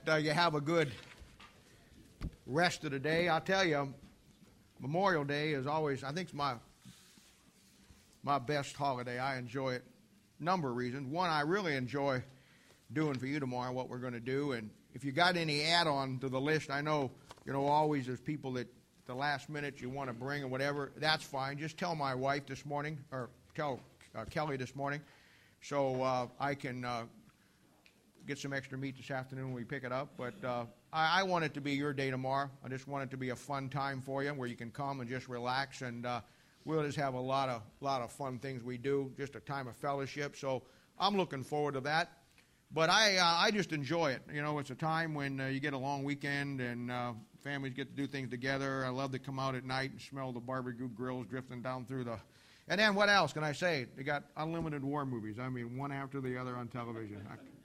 you have a good rest of the day. I'll tell you, Memorial Day is always, I think it's my best holiday. I enjoy it a number of reasons. One, I really enjoy doing for you tomorrow what we're going to do. And if you got any add-on to the list, I know, always there's people that the last minute you want to bring or whatever. That's fine. Just tell my wife this morning, or tell Kelly this morning, so I can get some extra meat this afternoon when we pick it up. But I want it to be your day tomorrow. I just want it to be a fun time for you where you can come and just relax, and we'll just have a lot of fun things we do, just a time of fellowship. So I'm looking forward to that. But I just enjoy it. It's a time when you get a long weekend and families get to do things together. I love to come out at night and smell the barbecue grills drifting down through the... And then what else can I say? They got unlimited war movies. I mean, one after the other on television.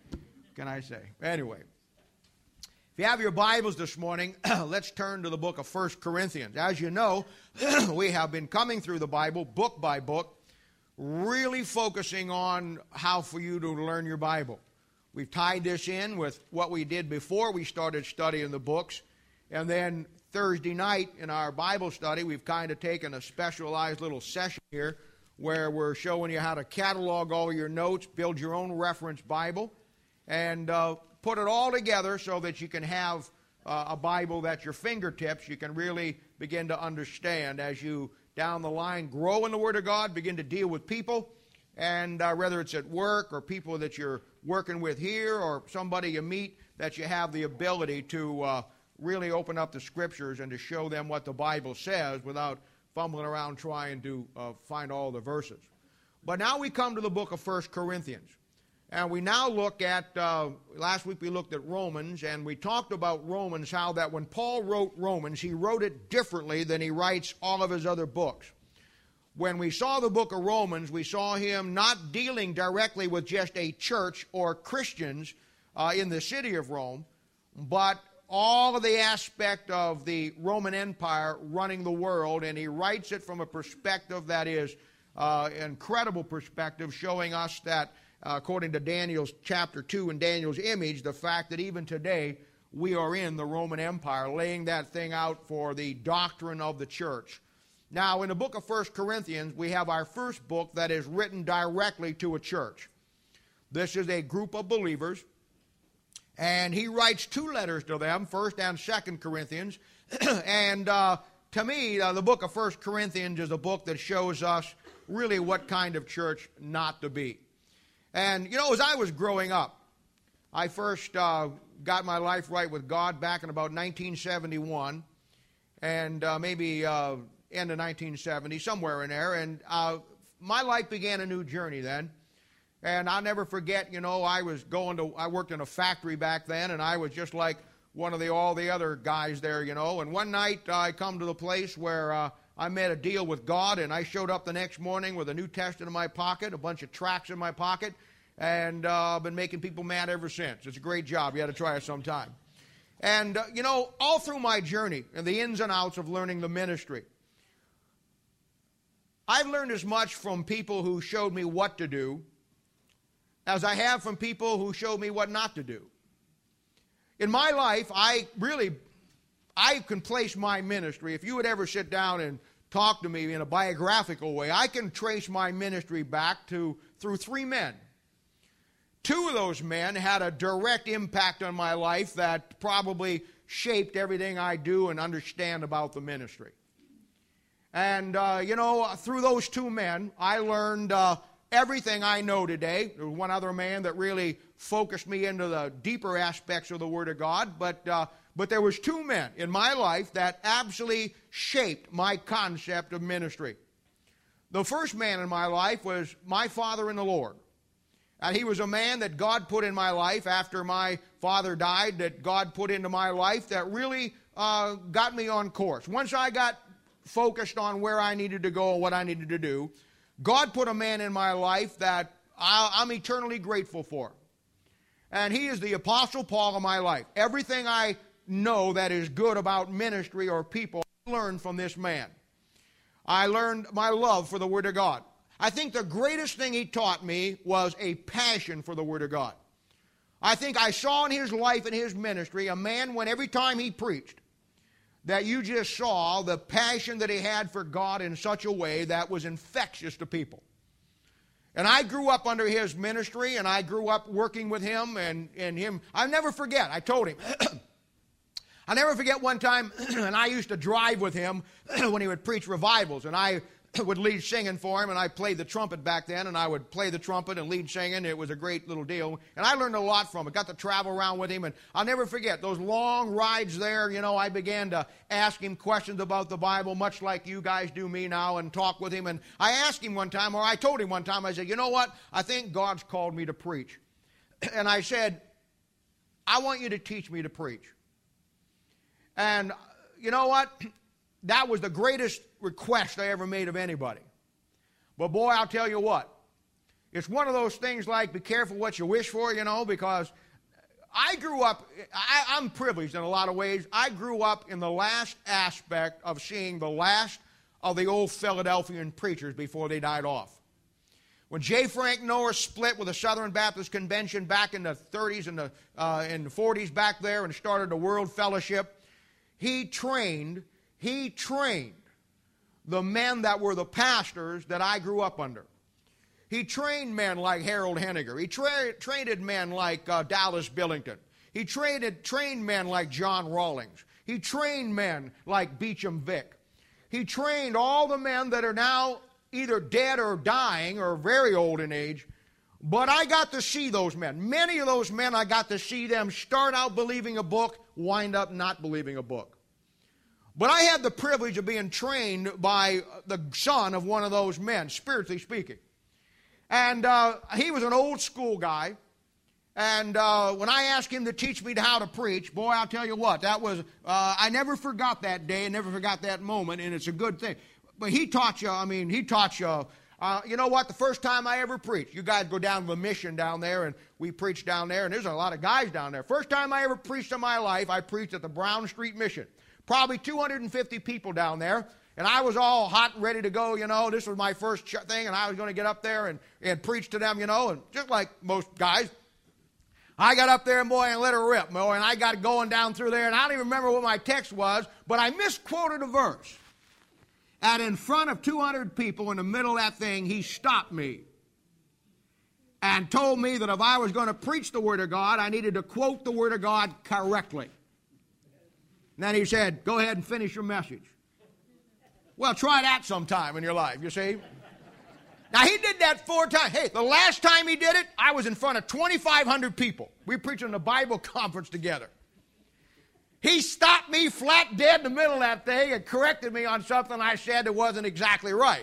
Can I say? Anyway, if you have your Bibles this morning, let's turn to the book of 1 Corinthians. As you know, we have been coming through the Bible book by book, really focusing on how for you to learn your Bible. We've tied this in with what we did before we started studying the books. And then Thursday night in our Bible study, we've kind of taken a specialized little session here where we're showing you how to catalog all your notes, build your own reference Bible, and put it all together so that you can have a Bible that's your fingertips. You can really begin to understand as you, down the line, grow in the Word of God, begin to deal with people, and whether it's at work or people that you're working with here or somebody you meet, that you have the ability to really open up the Scriptures and to show them what the Bible says without fumbling around trying to find all the verses. But now we come to the book of 1 Corinthians. And we now look at, last week we looked at Romans, and we talked about Romans, how that when Paul wrote Romans, he wrote it differently than he writes all of his other books. When we saw the book of Romans, we saw him not dealing directly with just a church or Christians in the city of Rome, but all of the aspect of the Roman Empire running the world, and he writes it from a perspective that is an incredible perspective, showing us that according to Daniel's chapter 2 and Daniel's image, the fact that even today we are in the Roman Empire, laying that thing out for the doctrine of the church. Now, in the book of 1 Corinthians, we have our first book that is written directly to a church. This is a group of believers, and he writes two letters to them, 1 and 2 Corinthians. And to me, the book of 1 Corinthians is a book that shows us really what kind of church not to be. And, as I was growing up, I first got my life right with God back in about 1971, and maybe end of 1970, somewhere in there. And my life began a new journey then. And I'll never forget, I worked in a factory back then, and I was just like one of all the other guys there, And one night I come to the place where I made a deal with God, and I showed up the next morning with a New Testament in my pocket, a bunch of tracts in my pocket, and I've been making people mad ever since. It's a great job. You ought to try it sometime. And, all through my journey and the ins and outs of learning the ministry, I've learned as much from people who showed me what to do as I have from people who showed me what not to do. In my life, I can place my ministry. If you would ever sit down and talk to me in a biographical way, I can trace my ministry back through three men. Two of those men had a direct impact on my life that probably shaped everything I do and understand about the ministry. And, through those two men, I learned everything I know today. There was one other man that really focused me into the deeper aspects of the Word of God, but there was two men in my life that absolutely shaped my concept of ministry. The first man in my life was my father in the Lord. And he was a man that God put in my life after my father died, that God put into my life that really got me on course. Once I got focused on where I needed to go and what I needed to do, God put a man in my life that I'm eternally grateful for. And he is the Apostle Paul of my life. Everything I know that is good about ministry or people, I learned from this man. I learned my love for the Word of God. I think the greatest thing he taught me was a passion for the Word of God. I think I saw in his life and his ministry a man when every time he preached that you just saw the passion that he had for God in such a way that was infectious to people. And I grew up under his ministry, and I grew up working with him and him. I'll never forget, I told him, I'll never forget one time, and I used to drive with him when he would preach revivals, and I would lead singing for him, and I played the trumpet back then, and I would play the trumpet and lead singing. It was a great little deal, and I learned a lot from it. Got to travel around with him, and I'll never forget those long rides there. You know, I began to ask him questions about the Bible, much like you guys do me now, and talk with him. And I asked him one time, or I told him one time, I said, you know what? I think God's called me to preach. And I said, I want you to teach me to preach. And you know what? That was the greatest request I ever made of anybody. But boy, I'll tell you what. It's one of those things like be careful what you wish for, you know, because I grew up, I'm privileged in a lot of ways. I grew up in the last aspect of seeing the last of the old Philadelphian preachers before they died off. When J. Frank Norris split with the Southern Baptist Convention back in the 30s and the 40s back there and started the World Fellowship, he trained the men that were the pastors that I grew up under. He trained men like Harold Henniger. He trained men like Dallas Billington. He trained men like John Rawlings. He trained men like Beecham Vick. He trained all the men that are now either dead or dying or very old in age. But I got to see those men. Many of those men, I got to see them start out believing a book, wind up not believing a book. But I had the privilege of being trained by the son of one of those men, spiritually speaking. And he was an old school guy. And when I asked him to teach me how to preach, boy, I'll tell you what, that was, I never forgot that day, and never forgot that moment, and it's a good thing. But he taught you, you know what, the first time I ever preached, you guys go down to the mission down there, and we preached down there, and there's a lot of guys down there. First time I ever preached in my life, I preached at the Brown Street Mission. Probably 250 people down there, and I was all hot and ready to go, you know. This was my first thing, and I was going to get up there and preach to them, you know, and just like most guys, I got up there, boy, and let her rip, boy, and I got going down through there, and I don't even remember what my text was, but I misquoted a verse. And in front of 200 people in the middle of that thing, he stopped me and told me that if I was going to preach the Word of God, I needed to quote the Word of God correctly. And then he said, go ahead and finish your message. Well, try that sometime in your life, you see. Now, he did that 4 times. Hey, the last time he did it, I was in front of 2,500 people. We were preaching a Bible conference together. He stopped me flat dead in the middle of that thing and corrected me on something I said that wasn't exactly right.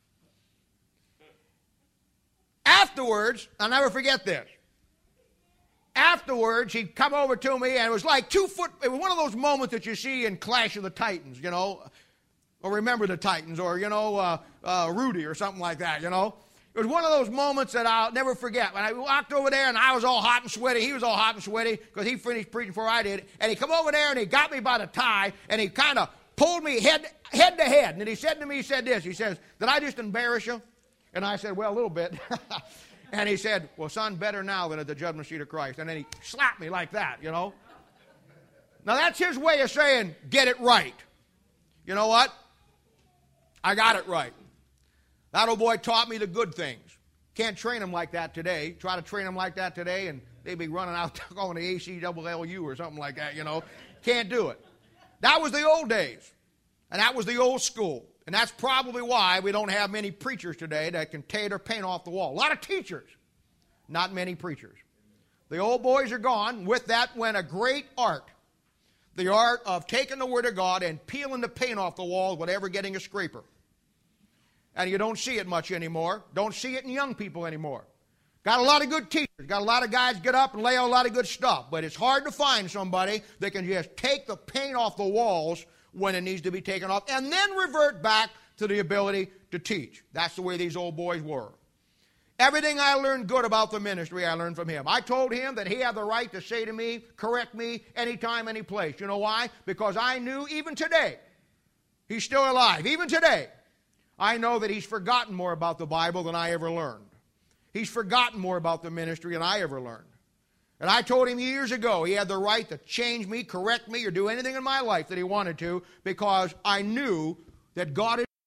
Afterwards, I'll never forget this. Afterwards, he'd come over to me, and it was like 2 foot, it was one of those moments that you see in Clash of the Titans, you know, or Remember the Titans, or, you know, Rudy or something like that, you know. It was one of those moments that I'll never forget. When I walked over there, and I was all hot and sweaty, he was all hot and sweaty, because he finished preaching before I did, and he come over there, and he got me by the tie, and he kind of pulled me head to head, and then he said to me, he said this, he says, did I just embarrass you? And I said, well, a little bit. And he said, well, son, better now than at the judgment seat of Christ. And then he slapped me like that, you know. Now, that's his way of saying, get it right. You know what? I got it right. That old boy taught me the good things. Can't train them like that today. Try to train them like that today, and they'd be running out calling the ACLLU or something like that, you know. Can't do it. That was the old days, and that was the old school. And that's probably why we don't have many preachers today that can tear their paint off the wall. A lot of teachers, not many preachers. The old boys are gone. With that went a great art. The art of taking the Word of God and peeling the paint off the wall without ever getting a scraper. And you don't see it much anymore. Don't see it in young people anymore. Got a lot of good teachers. Got a lot of guys get up and lay out a lot of good stuff. But it's hard to find somebody that can just take the paint off the walls when it needs to be taken off, and then revert back to the ability to teach. That's the way these old boys were. Everything I learned good about the ministry, I learned from him. I told him that he had the right to say to me, correct me, anytime, any place. You know why? Because I knew even today, he's still alive. Even today, I know that he's forgotten more about the Bible than I ever learned. He's forgotten more about the ministry than I ever learned. And I told him years ago he had the right to change me, correct me, or do anything in my life that he wanted to, because I knew that God had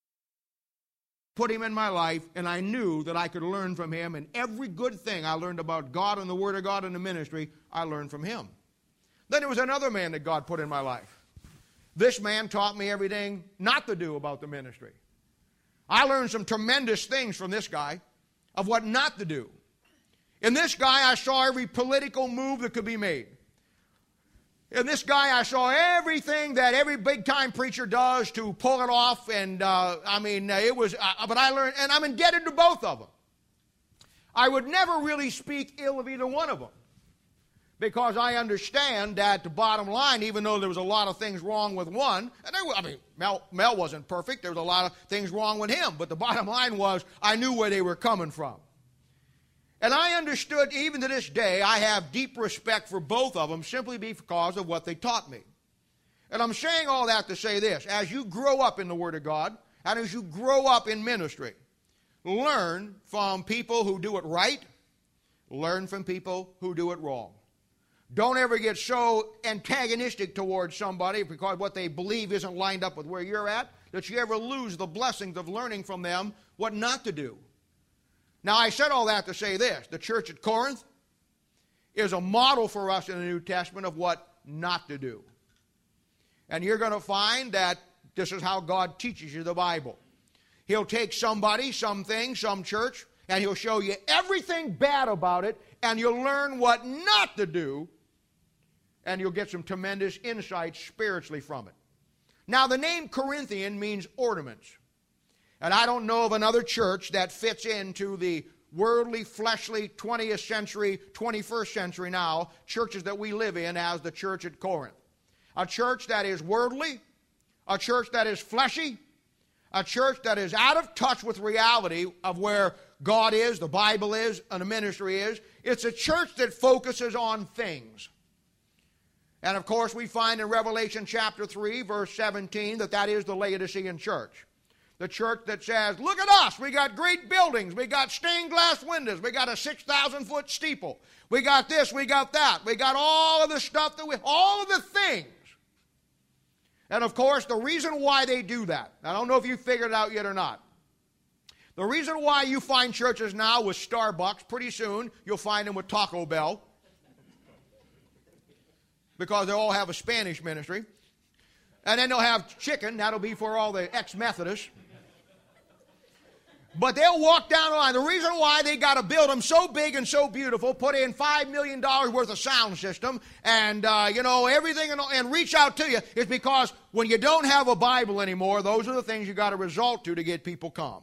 put him in my life, and I knew that I could learn from him, and every good thing I learned about God and the Word of God and the ministry, I learned from him. Then there was another man that God put in my life. This man taught me everything not to do about the ministry. I learned some tremendous things from this guy of what not to do. In this guy, I saw every political move that could be made. In this guy, I saw everything that every big-time preacher does to pull it off, and but I learned, and I'm indebted to both of them. I would never really speak ill of either one of them, because I understand that the bottom line, even though there was a lot of things wrong with one, and Mel wasn't perfect, there was a lot of things wrong with him, but the bottom line was I knew where they were coming from. And I understood, even to this day, I have deep respect for both of them simply because of what they taught me. And I'm saying all that to say this: as you grow up in the Word of God, and as you grow up in ministry, learn from people who do it right, learn from people who do it wrong. Don't ever get so antagonistic towards somebody because what they believe isn't lined up with where you're at, that you ever lose the blessings of learning from them what not to do. Now, I said all that to say this: the church at Corinth is a model for us in the New Testament of what not to do. And you're going to find that this is how God teaches you the Bible. He'll take somebody, something, some church, and he'll show you everything bad about it, and you'll learn what not to do, and you'll get some tremendous insight spiritually from it. Now, the name Corinthian means ornaments. And I don't know of another church that fits into the worldly, fleshly, 20th century, 21st century now, churches that we live in as the church at Corinth. A church that is worldly, a church that is fleshy, a church that is out of touch with reality of where God is, the Bible is, and the ministry is. It's a church that focuses on things. And of course, we find in Revelation chapter 3, verse 17, that is the Laodicean church. The church that says, look at us, we got great buildings, we got stained glass windows, we got a 6,000-foot steeple, we got this, we got that, we got all of the stuff, all of the things. And of course, the reason why they do that, I don't know if you figured it out yet or not, the reason why you find churches now with Starbucks, pretty soon you'll find them with Taco Bell, because they all have a Spanish ministry, and then they'll have chicken, that'll be for all the ex-Methodists. But they'll walk down the line. The reason why they got to build them so big and so beautiful, put in $5 million worth of sound system, and everything, and reach out to you, is because when you don't have a Bible anymore, those are the things you got to resort to get people come.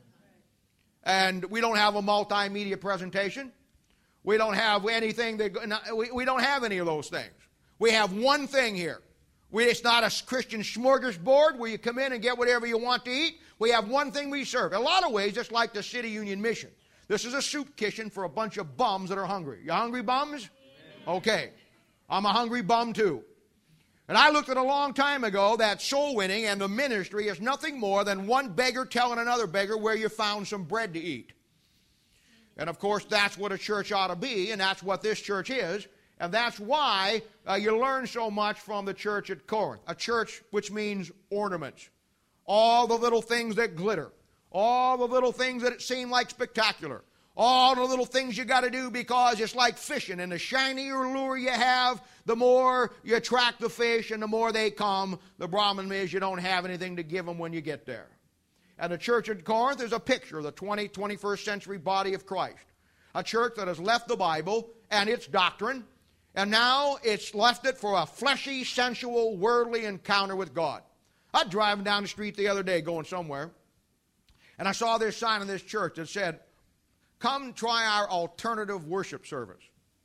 And we don't have a multimedia presentation. We don't have anything we don't have any of those things. We have one thing here. It's not a Christian smorgasbord where you come in and get whatever you want to eat. We have one thing we serve. In a lot of ways, just like the City Union Mission. This is a soup kitchen for a bunch of bums that are hungry. You hungry bums? Okay. I'm a hungry bum too. And I looked at a long time ago that soul winning and the ministry is nothing more than one beggar telling another beggar where you found some bread to eat. And of course, that's what a church ought to be, and that's what this church is. And that's why you learn so much from the church at Corinth. A church which means ornaments. All the little things that glitter. All the little things that seem like spectacular. All the little things you got to do because it's like fishing. And the shinier lure you have, the more you attract the fish and the more they come. The problem is you don't have anything to give them when you get there. And the church at Corinth is a picture of the 21st century body of Christ. A church that has left the Bible and its doctrine, and now it's left it for a fleshy, sensual, worldly encounter with God. I was driving down the street the other day going somewhere, and I saw this sign in this church that said, "Come try our alternative worship service."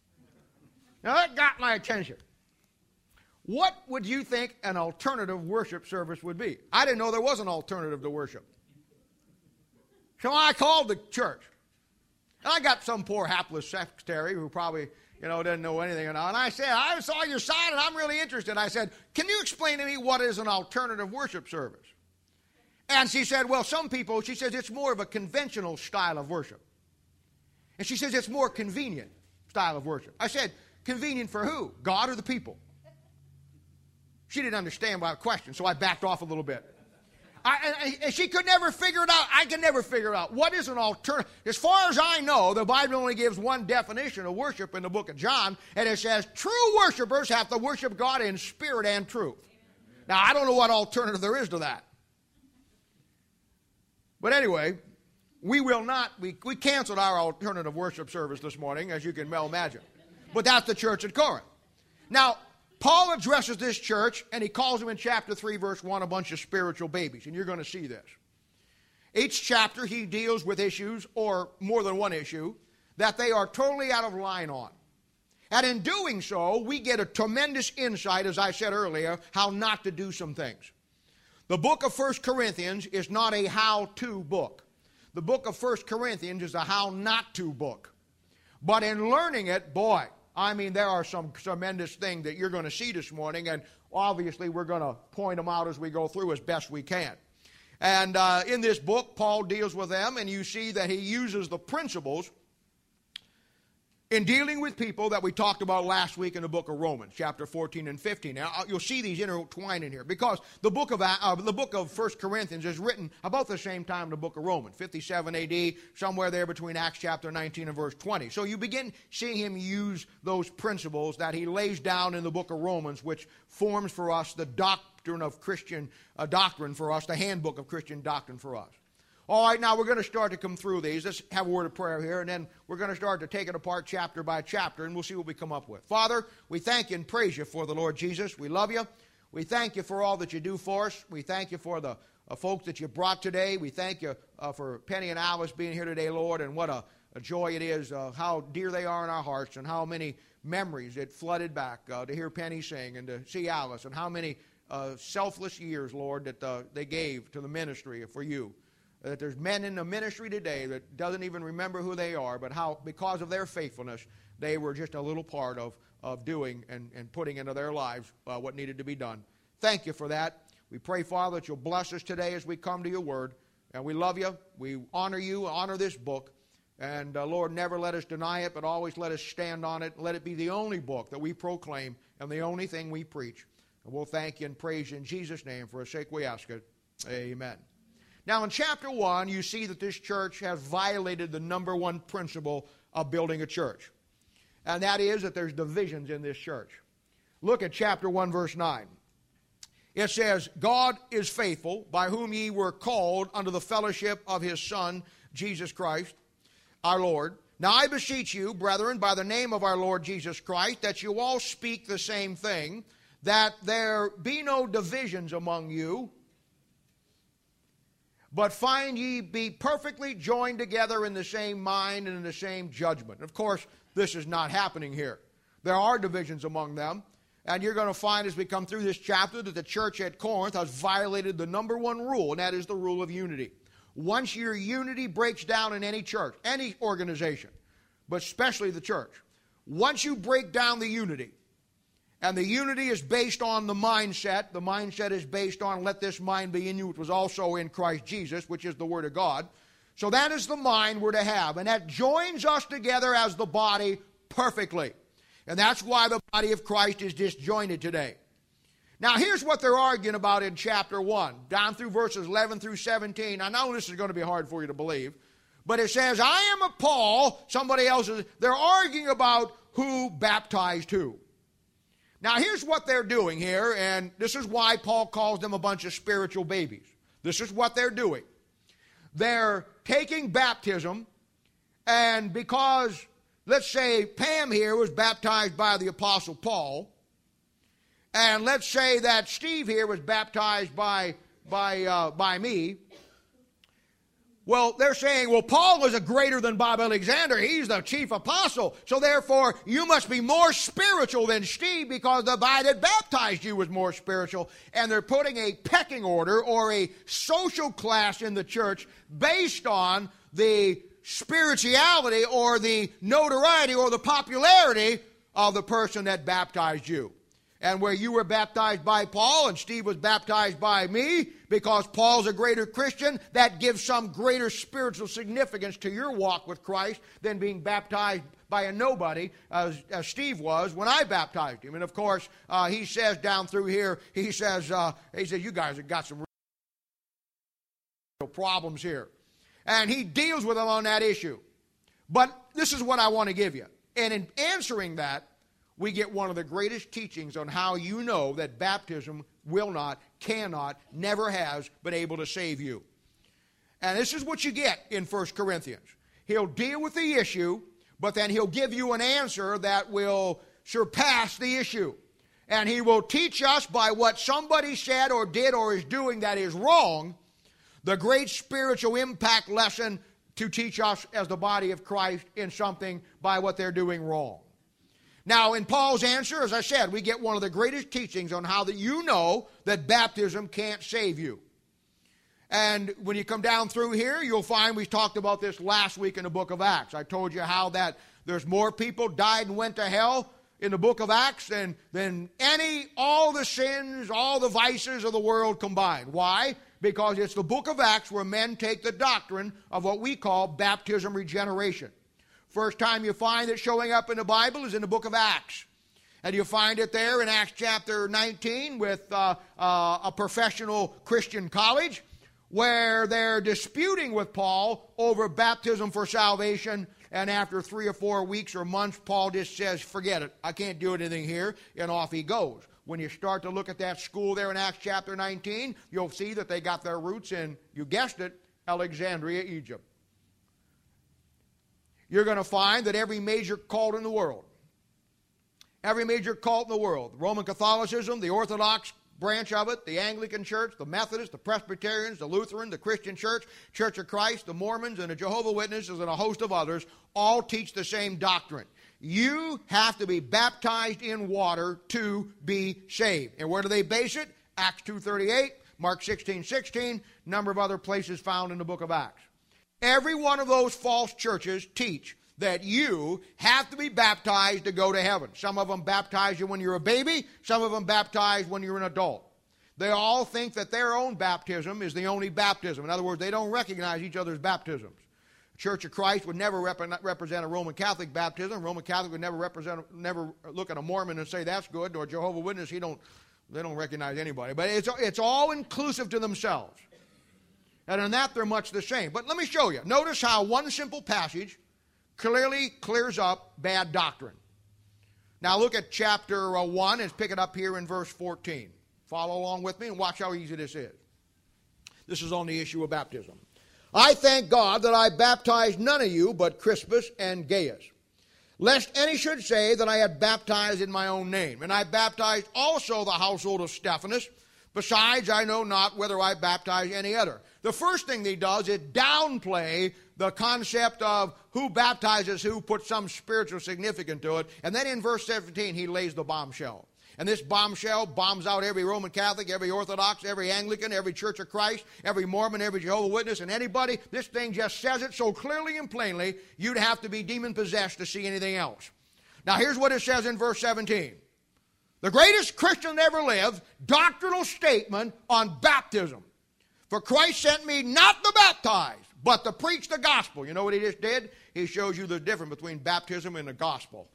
Now that got my attention. What would you think an alternative worship service would be? I didn't know there was an alternative to worship. So I called the church. And I got some poor hapless secretary who probably, didn't know anything and all. And I said, I saw your sign and I'm really interested. I said, can you explain to me what is an alternative worship service? And she said, well, some people, she says, it's more of a conventional style of worship. And she says, it's more convenient. style of worship. I said, convenient for who? God or the people? She didn't understand my question, so I backed off a little bit. And she could never figure it out. I could never figure it out. What is an alternative? As far as I know, the Bible only gives one definition of worship in the book of John, and it says, true worshipers have to worship God in spirit and truth. Now, I don't know what alternative there is to that. But anyway, we canceled our alternative worship service this morning, as you can well imagine. But that's the church at Corinth. Now, Paul addresses this church, and he calls them in chapter 3, verse 1, a bunch of spiritual babies. And you're going to see this. Each chapter, he deals with issues, or more than one issue, that they are totally out of line on. And in doing so, we get a tremendous insight, as I said earlier, how not to do some things. The book of 1 Corinthians is not a how-to book. The book of 1 Corinthians is a how-not-to book. But in learning it, boy, I mean, there are some tremendous things that you're going to see this morning, and obviously we're going to point them out as we go through as best we can. And in this book, Paul deals with them, and you see that he uses the principles in dealing with people that we talked about last week in the book of Romans, chapter 14 and 15. Now, you'll see these intertwined in here, because the book of 1 Corinthians is written about the same time the book of Romans, 57 A.D., somewhere there between Acts chapter 19 and verse 20. So you begin seeing him use those principles that he lays down in the book of Romans, which forms for us the doctrine of Christian doctrine for us, the handbook of Christian doctrine for us. All right, now we're going to start to come through these. Let's have a word of prayer here, and then we're going to start to take it apart chapter by chapter, and we'll see what we come up with. Father, we thank you and praise you for the Lord Jesus. We love you. We thank you for all that you do for us. We thank you for the folks that you brought today. We thank you for Penny and Alice being here today, Lord, and what a joy it is, how dear they are in our hearts, and how many memories it flooded back to hear Penny sing and to see Alice, and how many selfless years, Lord, that they gave to the ministry for you. That there's men in the ministry today that doesn't even remember who they are, but how, because of their faithfulness, they were just a little part of doing and putting into their lives what needed to be done. Thank you for that. We pray, Father, that you'll bless us today as we come to your word. And we love you. We honor you, honor this book. And, Lord, never let us deny it, but always let us stand on it. Let it be the only book that we proclaim and the only thing we preach. And we'll thank you and praise you in Jesus' name. For his sake we ask it. Amen. Now, in chapter 1, you see that this church has violated the number one principle of building a church. And that is that there's divisions in this church. Look at chapter 1, verse 9. It says, God is faithful, by whom ye were called unto the fellowship of his Son, Jesus Christ, our Lord. Now I beseech you, brethren, by the name of our Lord Jesus Christ, that you all speak the same thing, that there be no divisions among you, but find ye be perfectly joined together in the same mind and in the same judgment. Of course, this is not happening here. There are divisions among them. And you're going to find as we come through this chapter that the church at Corinth has violated the number one rule, and that is the rule of unity. Once your unity breaks down in any church, any organization, but especially the church, once you break down the unity, and the unity is based on the mindset is based on let this mind be in you, which was also in Christ Jesus, which is the Word of God. So that is the mind we're to have, and that joins us together as the body perfectly. And that's why the body of Christ is disjointed today. Now here's what they're arguing about in chapter 1, down through verses 11 through 17. I know this is going to be hard for you to believe, but it says, I am of Paul, somebody else is, they're arguing about who baptized who. Now here's what they're doing here, and this is why Paul calls them a bunch of spiritual babies. This is what they're doing. They're taking baptism, and because, let's say, Pam here was baptized by the Apostle Paul, and let's say that Steve here was baptized by me. Well, they're saying, well, Paul was a greater than Bob Alexander. He's the chief apostle. So therefore, you must be more spiritual than Steve because the guy that baptized you was more spiritual. And they're putting a pecking order or a social class in the church based on the spirituality or the notoriety or the popularity of the person that baptized you. And where you were baptized by Paul and Steve was baptized by me, because Paul's a greater Christian, that gives some greater spiritual significance to your walk with Christ than being baptized by a nobody, as Steve was when I baptized him. And of course, he says down through here, he says, you guys have got some real problems here. And he deals with them on that issue. But this is what I want to give you. And in answering that, we get one of the greatest teachings on how you know that baptism will not, cannot, never has been able to save you. And this is what you get in 1 Corinthians. He'll deal with the issue, but then he'll give you an answer that will surpass the issue. And he will teach us by what somebody said or did or is doing that is wrong, the great spiritual impact lesson to teach us as the body of Christ in something by what they're doing wrong. Now, in Paul's answer, as I said, we get one of the greatest teachings on how that you know that baptism can't save you. And when you come down through here, you'll find we talked about this last week in the book of Acts. I told you how that there's more people died and went to hell in the book of Acts than all the sins, all the vices of the world combined. Why? Because it's the book of Acts where men take the doctrine of what we call baptism regeneration. First time you find it showing up in the Bible is in the book of Acts. And you find it there in Acts chapter 19 with a professional Christian college where they're disputing with Paul over baptism for salvation. And after 3 or 4 weeks or months, Paul just says, forget it, I can't do anything here, and off he goes. When you start to look at that school there in Acts chapter 19, you'll see that they got their roots in, you guessed it, Alexandria, Egypt. You're going to find that every major cult in the world, Roman Catholicism, the Orthodox branch of it, the Anglican Church, the Methodists, the Presbyterians, the Lutheran, the Christian Church, Church of Christ, the Mormons, and the Jehovah's Witnesses, and a host of others, all teach the same doctrine. You have to be baptized in water to be saved. And where do they base it? Acts 2:38, Mark 16:16, number of other places found in the book of Acts. Every one of those false churches teach that you have to be baptized to go to heaven. Some of them baptize you when you're a baby. Some of them baptize when you're an adult. They all think that their own baptism is the only baptism. In other words, they don't recognize each other's baptisms. Church of Christ would never represent a Roman Catholic baptism. Roman Catholic would never look at a Mormon and say that's good, or Jehovah's Witness, they don't recognize anybody. But it's all inclusive to themselves. And in that, they're much the same. But let me show you. Notice how one simple passage clearly clears up bad doctrine. Now look at chapter 1 and pick it up here in verse 14. Follow along with me and watch how easy this is. This is on the issue of baptism. I thank God that I baptized none of you but Crispus and Gaius, lest any should say that I had baptized in my own name. And I baptized also the household of Stephanas. Besides, I know not whether I baptize any other. The first thing he does is downplay the concept of who baptizes who, put some spiritual significance to it. And then in verse 17, he lays the bombshell. And this bombshell bombs out every Roman Catholic, every Orthodox, every Anglican, every Church of Christ, every Mormon, every Jehovah's Witness, and anybody. This thing just says it so clearly and plainly, you'd have to be demon-possessed to see anything else. Now here's what it says in verse 17. The greatest Christian that ever lived, doctrinal statement on baptism. For Christ sent me not to baptize, but to preach the gospel. You know what he just did? He shows you the difference between baptism and the gospel.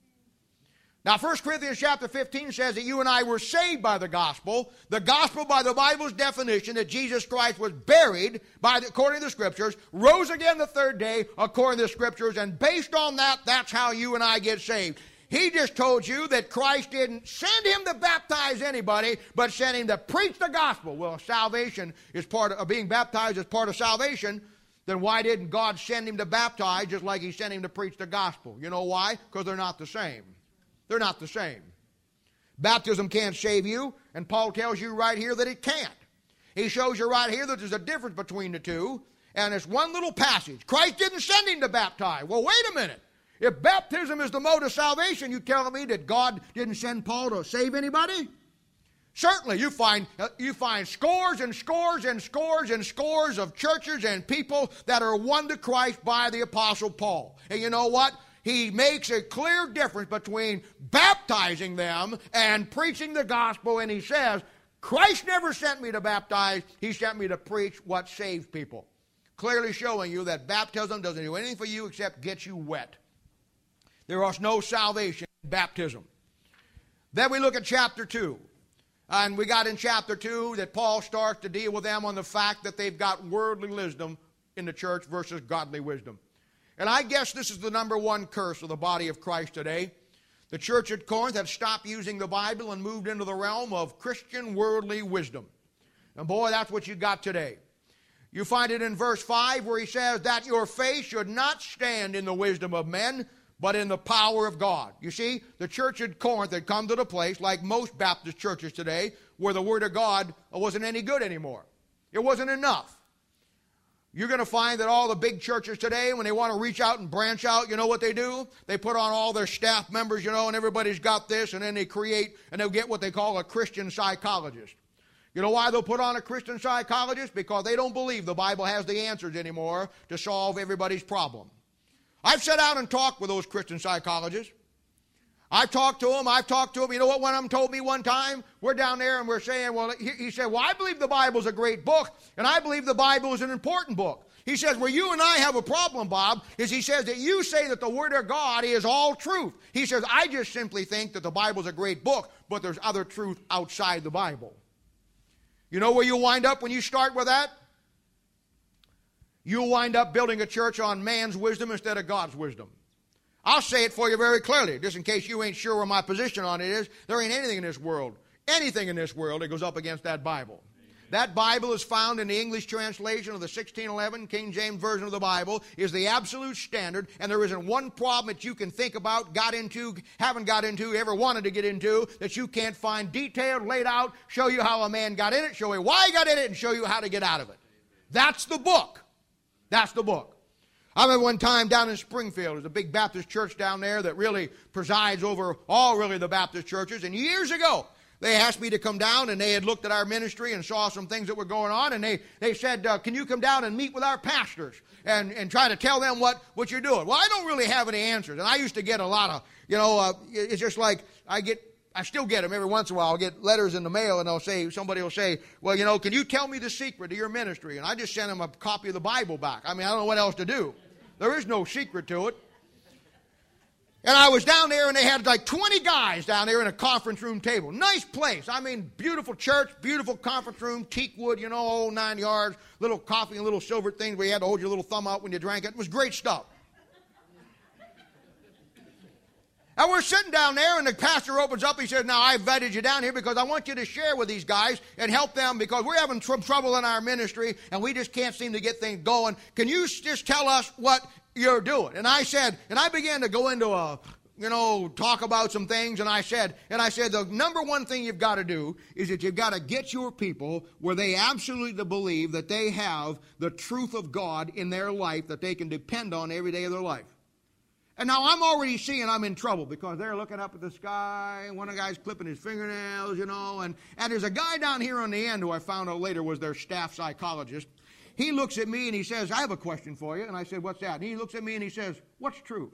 Now 1 Corinthians chapter 15 says that you and I were saved by the gospel. The gospel by the Bible's definition that Jesus Christ was buried according to the Scriptures, rose again the third day according to the Scriptures, and based on that, that's how you and I get saved. He just told you that Christ didn't send him to baptize anybody, but sent him to preach the gospel. Well, if salvation is part of being baptized is part of salvation, then why didn't God send him to baptize just like he sent him to preach the gospel? You know why? Because they're not the same. They're not the same. Baptism can't save you, and Paul tells you right here that it can't. He shows you right here that there's a difference between the two, and it's one little passage. Christ didn't send him to baptize. Well, wait a minute. If baptism is the mode of salvation, you telling me that God didn't send Paul to save anybody? Certainly, you find scores and scores and scores and scores of churches and people that are won to Christ by the Apostle Paul. And you know what? He makes a clear difference between baptizing them and preaching the gospel, and he says, Christ never sent me to baptize, he sent me to preach what saves people. Clearly showing you that baptism doesn't do anything for you except get you wet. There is no salvation in baptism. Then we look at chapter 2. And we got in chapter 2 that Paul starts to deal with them on the fact that they've got worldly wisdom in the church versus godly wisdom. And I guess this is the number one curse of the body of Christ today. The church at Corinth had stopped using the Bible and moved into the realm of Christian worldly wisdom. And boy, that's what you got today. You find it in verse 5 where he says that your faith should not stand in the wisdom of men, but in the power of God. You see, the church at Corinth had come to the place, like most Baptist churches today, where the Word of God wasn't any good anymore. It wasn't enough. You're going to find that all the big churches today, when they want to reach out and branch out, you know what they do? They put on all their staff members, and everybody's got this, and then they create, and they'll get what they call a Christian psychologist. You know why they'll put on a Christian psychologist? Because they don't believe the Bible has the answers anymore to solve everybody's problem. I've sat down and talked with those Christian psychologists. I've talked to them. You know what one of them told me one time? We're down there and we're saying, he said, I believe the Bible's a great book, and I believe the Bible is an important book. He says, where you and I have a problem, Bob, is he says that you say that the Word of God is all truth. He says, I just simply think that the Bible's a great book, but there's other truth outside the Bible. You know where you'll wind up when you start with that? You'll wind up building a church on man's wisdom instead of God's wisdom. I'll say it for you very clearly, just in case you ain't sure where my position on it is. There ain't anything in this world that goes up against that Bible. That Bible is found in the English translation of the 1611 King James Version of the Bible, is the absolute standard, and there isn't one problem that you can think about, got into, haven't got into, ever wanted to get into, that you can't find detailed, laid out, show you how a man got in it, show you why he got in it, and show you how to get out of it. That's the book. That's the book. I remember one time down in Springfield, there's a big Baptist church down there that really presides over all really the Baptist churches. And years ago, they asked me to come down, and they had looked at our ministry and saw some things that were going on. And they said, can you come down and meet with our pastors and try to tell them what you're doing? Well, I don't really have any answers. And I used to get a lot of, it's just like I still get them every once in a while. I'll get letters in the mail, and somebody will say, well, can you tell me the secret to your ministry? And I just send them a copy of the Bible back. I mean, I don't know what else to do. There is no secret to it. And I was down there, and they had like 20 guys down there in a conference room table. Nice place. I mean, beautiful church, beautiful conference room, teak wood, all 9 yards, little coffee and little silver things where you had to hold your little thumb out when you drank it. It was great stuff. And we're sitting down there, and the pastor opens up. He says, now, I invited you down here because I want you to share with these guys and help them because we're having trouble in our ministry, and we just can't seem to get things going. Can you just tell us what you're doing? And I said, and I began to go into talk about some things, and I said, the number one thing you've got to do is that you've got to get your people where they absolutely believe that they have the truth of God in their life that they can depend on every day of their life. And now I'm already seeing I'm in trouble because they're looking up at the sky, and one of the guys clipping his fingernails, and there's a guy down here on the end who I found out later was their staff psychologist. He looks at me and he says, I have a question for you. And I said, what's that? And he looks at me and he says, what's truth?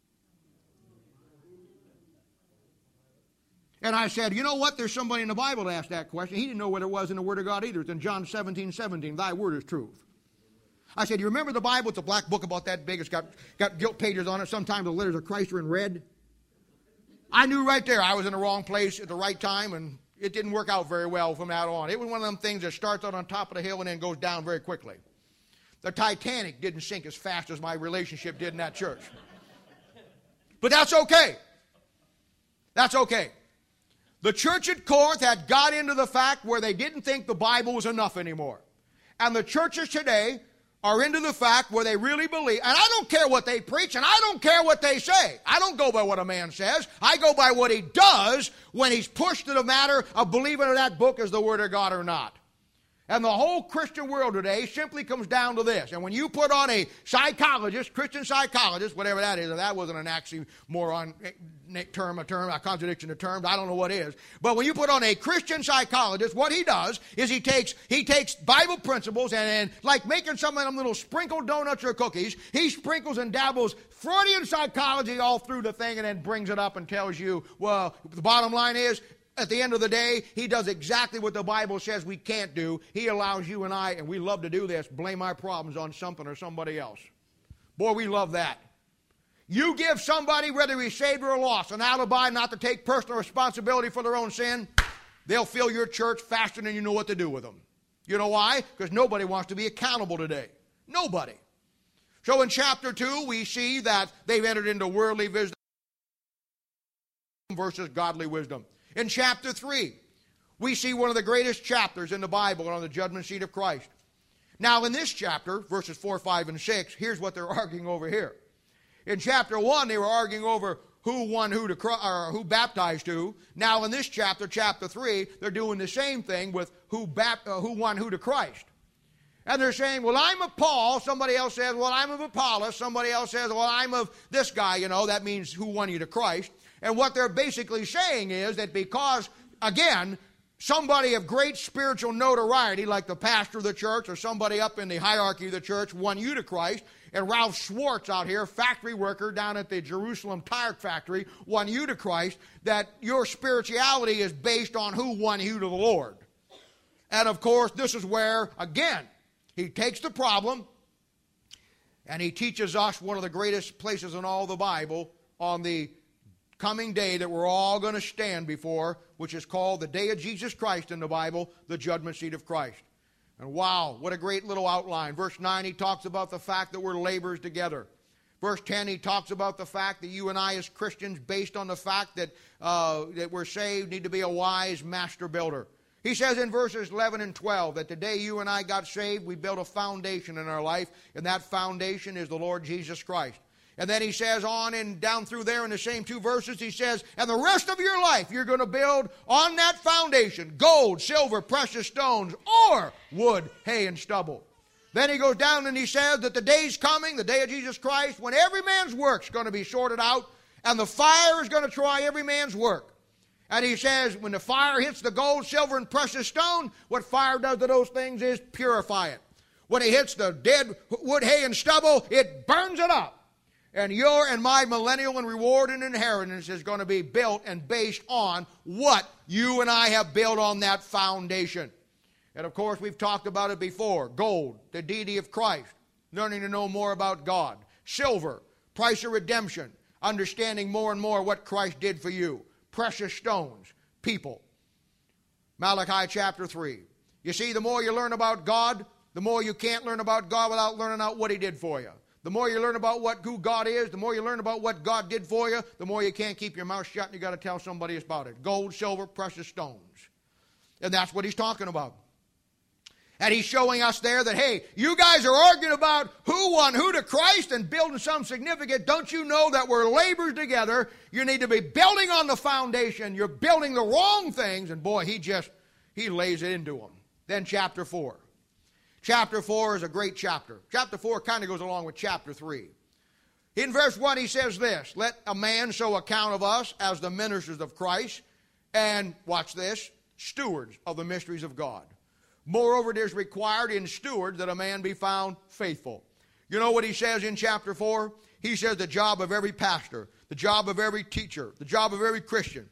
And I said, you know what? There's somebody in the Bible to ask that question. He didn't know what it was in the Word of God either. It's in John 17:17. Thy word is truth. I said, you remember the Bible? It's a black book about that big. It's got gilt pages on it. Sometimes the letters of Christ are in red. I knew right there I was in the wrong place at the right time, and it didn't work out very well from that on. It was one of them things that starts out on top of the hill and then goes down very quickly. The Titanic didn't sink as fast as my relationship did in that church. But that's okay. That's okay. The church at Corinth had got into the fact where they didn't think the Bible was enough anymore. And the churches today are into the fact where they really believe, and I don't care what they preach, and I don't care what they say. I don't go by what a man says. I go by what he does when he's pushed to the matter of believing that book is the Word of God or not. And the whole Christian world today simply comes down to this. And when you put on a psychologist, Christian psychologist, whatever that is, if that wasn't an oxymoron term, a contradiction of terms, I don't know what is. But when you put on a Christian psychologist, what he does is he takes Bible principles and like making some of them little sprinkled donuts or cookies, he sprinkles and dabbles Freudian psychology all through the thing and then brings it up and tells you, well, the bottom line is, at the end of the day, he does exactly what the Bible says we can't do. He allows you and I, and we love to do this, blame our problems on something or somebody else. Boy, we love that. You give somebody, whether he's saved or lost, an alibi not to take personal responsibility for their own sin, they'll fill your church faster than you know what to do with them. You know why? Because nobody wants to be accountable today. Nobody. So in chapter 2, we see that they've entered into worldly wisdom versus godly wisdom. In chapter 3, we see one of the greatest chapters in the Bible on the judgment seat of Christ. Now in this chapter, verses 4, 5, and 6, here's what they're arguing over here. In chapter 1, they were arguing over who won who to or who baptized who. Now in this chapter, chapter 3, they're doing the same thing with who won who to Christ. And they're saying, well, I'm of Paul. Somebody else says, well, I'm of Apollos. Somebody else says, well, I'm of this guy. You know, that means who won you to Christ. And what they're basically saying is that because, again, somebody of great spiritual notoriety, like the pastor of the church or somebody up in the hierarchy of the church, won you to Christ, and Ralph Schwartz out here, factory worker down at the Jerusalem tire factory, won you to Christ, that your spirituality is based on who won you to the Lord. And of course, this is where, again, he takes the problem and he teaches us one of the greatest places in all the Bible on the coming day that we're all going to stand before, which is called the day of Jesus Christ in the Bible, the judgment seat of Christ. And wow, what a great little outline. Verse 9, he talks about the fact that we're laborers together. Verse 10, he talks about the fact that you and I as Christians, based on the fact that we're saved, need to be a wise master builder. He says in verses 11 and 12 that the day you and I got saved, we built a foundation in our life, and that foundation is the Lord Jesus Christ. And then he says on and down through there in the same 2 verses, he says, and the rest of your life you're going to build on that foundation, gold, silver, precious stones, or wood, hay, and stubble. Then he goes down and he says that the day's coming, the day of Jesus Christ, when every man's work's going to be sorted out, and the fire is going to try every man's work. And he says when the fire hits the gold, silver, and precious stone, what fire does to those things is purify it. When it hits the dead wood, hay, and stubble, it burns it up. And your and my millennial and reward and inheritance is going to be built and based on what you and I have built on that foundation. And of course, we've talked about it before. Gold, the deity of Christ, learning to know more about God. Silver, price of redemption, understanding more and more what Christ did for you. Precious stones, people. Malachi chapter 3. You see, the more you learn about God, the more you can't learn about God without learning out what He did for you. The more you learn about who God is, the more you learn about what God did for you, the more you can't keep your mouth shut and you got to tell somebody about it. Gold, silver, precious stones. And that's what he's talking about. And he's showing us there that, hey, you guys are arguing about who won who to Christ and building something significant. Don't you know that we're laborers together? You need to be building on the foundation. You're building the wrong things. And boy, he lays it into them. Then chapter 4. Chapter 4 is a great chapter. Chapter 4 kind of goes along with chapter 3. In verse 1 he says this, let a man so account of us as the ministers of Christ, and, watch this, stewards of the mysteries of God. Moreover, it is required in stewards that a man be found faithful. You know what he says in chapter 4? He says the job of every pastor, the job of every teacher, the job of every Christian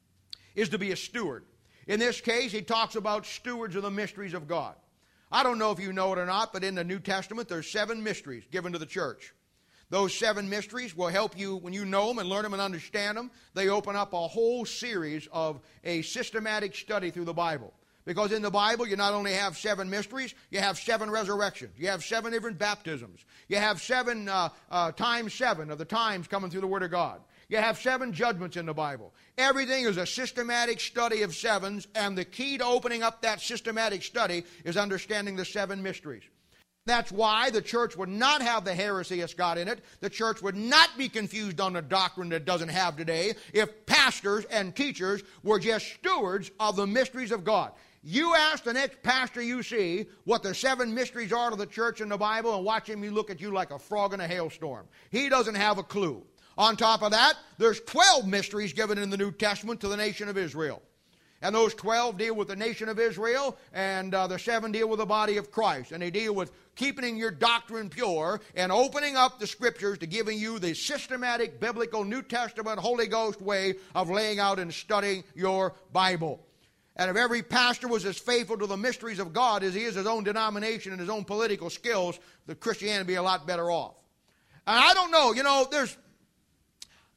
is to be a steward. In this case, he talks about stewards of the mysteries of God. I don't know if you know it or not, but in the New Testament, there's 7 mysteries given to the church. Those 7 mysteries will help you when you know them and learn them and understand them. They open up a whole series of a systematic study through the Bible. Because in the Bible, you not only have 7 mysteries, you have 7 resurrections. You have 7 different baptisms. You have 7 times 7 of the times coming through the Word of God. You have 7 judgments in the Bible. Everything is a systematic study of 7s, and the key to opening up that systematic study is understanding the 7 mysteries. That's why the church would not have the heresy it's got in it. The church would not be confused on the doctrine that it doesn't have today if pastors and teachers were just stewards of the mysteries of God. You ask the next pastor you see what the 7 mysteries are to the church in the Bible and watch him look at you like a frog in a hailstorm. He doesn't have a clue. On top of that, there's 12 mysteries given in the New Testament to the nation of Israel. And those 12 deal with the nation of Israel, and the 7 deal with the body of Christ. And they deal with keeping your doctrine pure and opening up the Scriptures to giving you the systematic, biblical, New Testament, Holy Ghost way of laying out and studying your Bible. And if every pastor was as faithful to the mysteries of God as he is his own denomination and his own political skills, the Christianity would be a lot better off. And I don't know, there's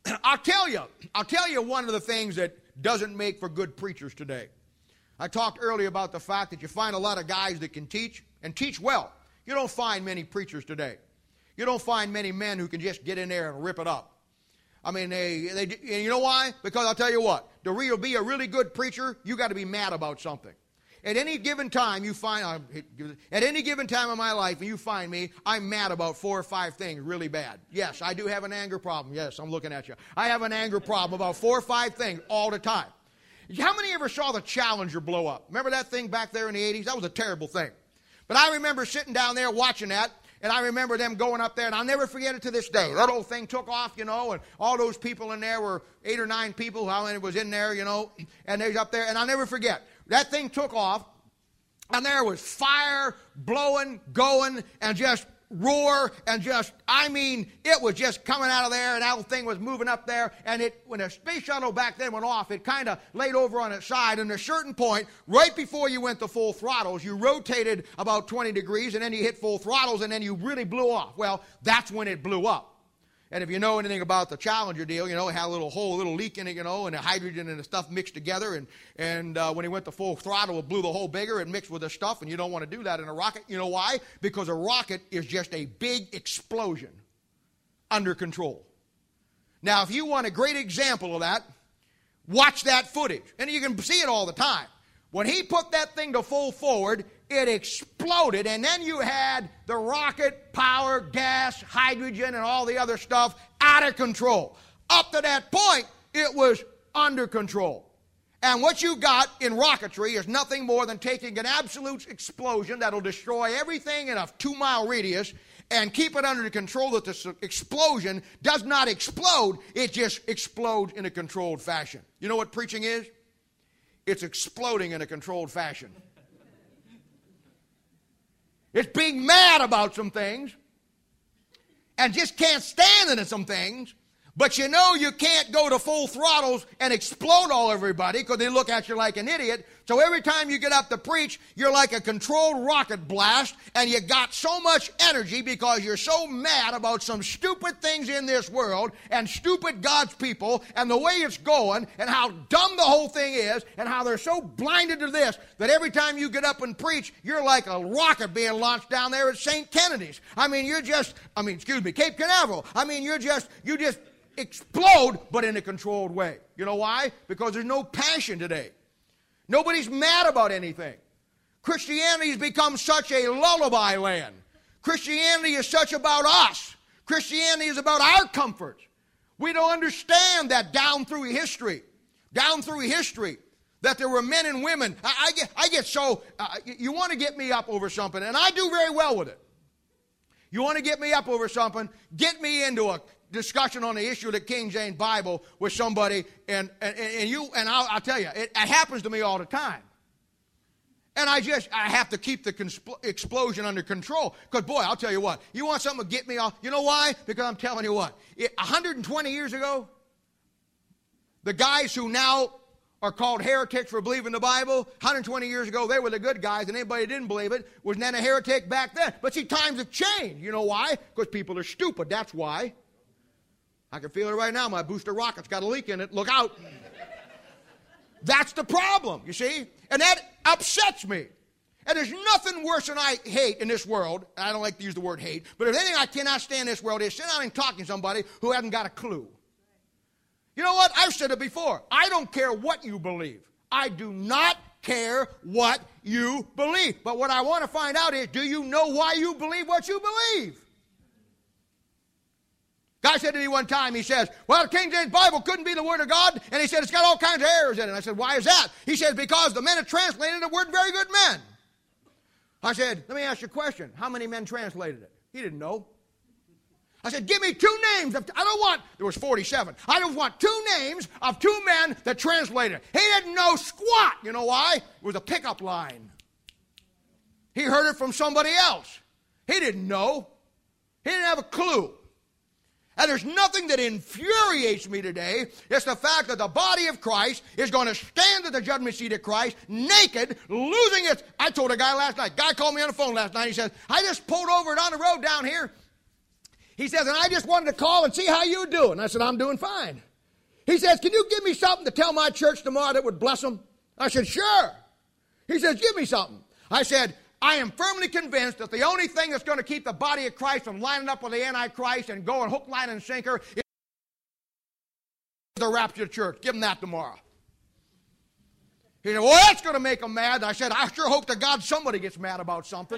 I'll tell you one of the things that doesn't make for good preachers today. I talked earlier about the fact that you find a lot of guys that can teach and teach well. You don't find many preachers today. You don't find many men who can just get in there and rip it up. I mean, they and you know why? Because I'll tell you what, to be a really good preacher, you got to be mad about something. At any given time, you find, at any given time in my life, and you find me, I'm mad about 4 or 5 things really bad. Yes, I do have an anger problem. Yes, I'm looking at you. I have an anger problem about 4 or 5 things all the time. How many ever saw the Challenger blow up? Remember that thing back there in the 80s? That was a terrible thing. But I remember sitting down there watching that, and I remember them going up there, and I'll never forget it to this day. That old thing took off, and all those people in there were 8 or 9 people, how many was in there, and they was up there, and I'll never forget. That thing took off, and there was fire blowing, going, and just roar, and it was just coming out of there, and that thing was moving up there, and when the space shuttle back then went off, it kind of laid over on its side, and at a certain point, right before you went to full throttles, you rotated about 20 degrees, and then you hit full throttles, and then you really blew off. Well, that's when it blew up. And if you know anything about the Challenger deal, it had a little leak in it, and the hydrogen and the stuff mixed together. And when it went to full throttle, it blew the hole bigger and mixed with the stuff. And you don't want to do that in a rocket. You know why? Because a rocket is just a big explosion under control. Now, if you want a great example of that, watch that footage. And you can see it all the time. When he put that thing to full forward, it exploded, and then you had the rocket, power, gas, hydrogen, and all the other stuff out of control. Up to that point, it was under control. And what you got in rocketry is nothing more than taking an absolute explosion that'll destroy everything in a 2-mile radius and keep it under control that this explosion does not explode, it just explodes in a controlled fashion. You know what preaching is? It's exploding in a controlled fashion. It's being mad about some things and just can't stand in some things, but you can't go to full throttles and explode all everybody because they look at you like an idiot. So every time you get up to preach, you're like a controlled rocket blast, and you got so much energy because you're so mad about some stupid things in this world and stupid God's people and the way it's going and how dumb the whole thing is and how they're so blinded to this that every time you get up and preach, you're like a rocket being launched down there at St. Kennedy's. Cape Canaveral. You just explode, but in a controlled way. You know why? Because there's no passion today. Nobody's mad about anything. Christianity has become such a lullaby land. Christianity is such about us. Christianity is about our comforts. We don't understand that down through history, that there were men and women. I get so, you want to get me up over something, and I do very well with it. You want to get me up over something, get me into a discussion on the issue of the King James Bible with somebody, and I'll tell you, it happens to me all the time. And I have to keep the explosion under control. Because, boy, I'll tell you what, you want something to get me off. You know why? Because I'm telling you what, 120 years ago, the guys who now are called heretics for believing the Bible, 120 years ago, they were the good guys, and anybody who didn't believe it was then a heretic back then. But see, times have changed. You know why? Because people are stupid. That's why. I can feel it right now. My booster rocket's got a leak in it. Look out. That's the problem, you see? And that upsets me. And there's nothing worse than I hate in this world. I don't like to use the word hate. But if anything I cannot stand in this world is sitting down and talking to somebody who hasn't got a clue. You know what? I've said it before. I don't care what you believe. I do not care what you believe. But what I want to find out is, do you know why you believe what you believe? Guy said to me one time, he says, well, the King James Bible couldn't be the Word of God, and he said, it's got all kinds of errors in it. And I said, why is that? He says, because the men that translated it weren't very good men. I said, let me ask you a question. How many men translated it? He didn't know. I said, give me 2 names. There was 47. I just want 2 names of 2 men that translated it. He didn't know squat. You know why? It was a pickup line. He heard it from somebody else. He didn't know. He didn't have a clue. And there's nothing that infuriates me today. It's the fact that the body of Christ is going to stand at the judgment seat of Christ naked, losing its... I told a guy last night. Guy called me on the phone last night. He says, I just pulled over on the road down here. He says, and I just wanted to call and see how you're doing. I said, I'm doing fine. He says, can you give me something to tell my church tomorrow that would bless them? I said, sure. He says, give me something. I said, I am firmly convinced that the only thing that's going to keep the body of Christ from lining up with the Antichrist and going hook, line, and sinker is the rapture of the church. Give them that tomorrow. He said, well, that's going to make them mad. I said, I sure hope to God somebody gets mad about something.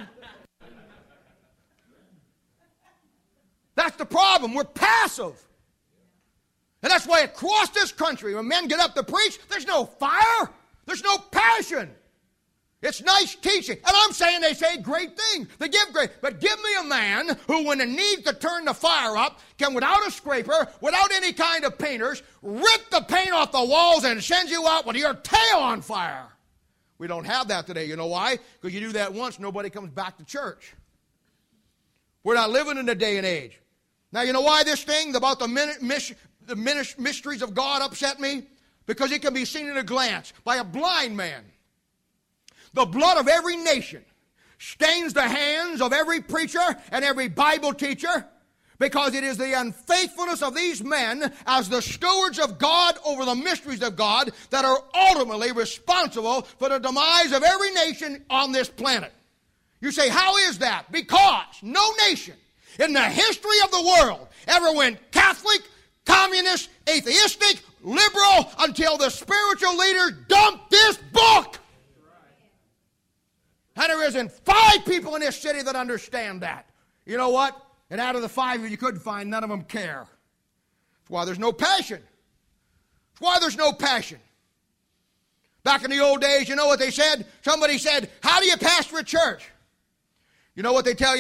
That's the problem. We're passive. And that's why across this country, when men get up to preach, there's no fire. There's no passion. It's nice teaching. And I'm saying they say great things. They give great. But give me a man who, when it needs to turn the fire up, can, without a scraper, without any kind of painters, rip the paint off the walls and sends you out with your tail on fire. We don't have that today. You know why? Because you do that once, nobody comes back to church. We're not living in the day and age. Now, you know why this thing about the mysteries of God upset me? Because it can be seen at a glance by a blind man. The blood of every nation stains the hands of every preacher and every Bible teacher, because it is the unfaithfulness of these men as the stewards of God over the mysteries of God that are ultimately responsible for the demise of every nation on this planet. You say, how is that? Because no nation in the history of the world ever went Catholic, communist, atheistic, liberal, until the spiritual leaders dumped this book. And there isn't 5 people in this city that understand that. You know what? And out of the 5 you couldn't find, none of them care. That's why there's no passion. That's why there's no passion. Back in the old days, you know what they said? Somebody said, how do you pastor a church? You know what they tell you?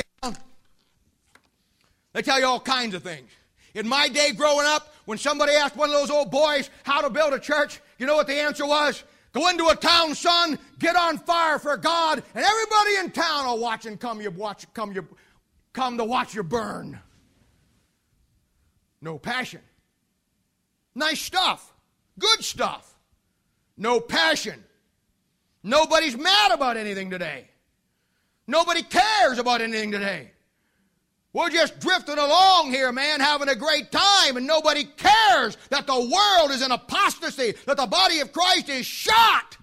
They tell you all kinds of things. In my day growing up, when somebody asked one of those old boys how to build a church, you know what the answer was? Go into a town, son, get on fire for God, and everybody in town will watch and come to watch you burn. No passion. Nice stuff. Good stuff. No passion. Nobody's mad about anything today. Nobody cares about anything today. We're just drifting along here, man, having a great time, and nobody cares that the world is in apostasy, that the body of Christ is shot.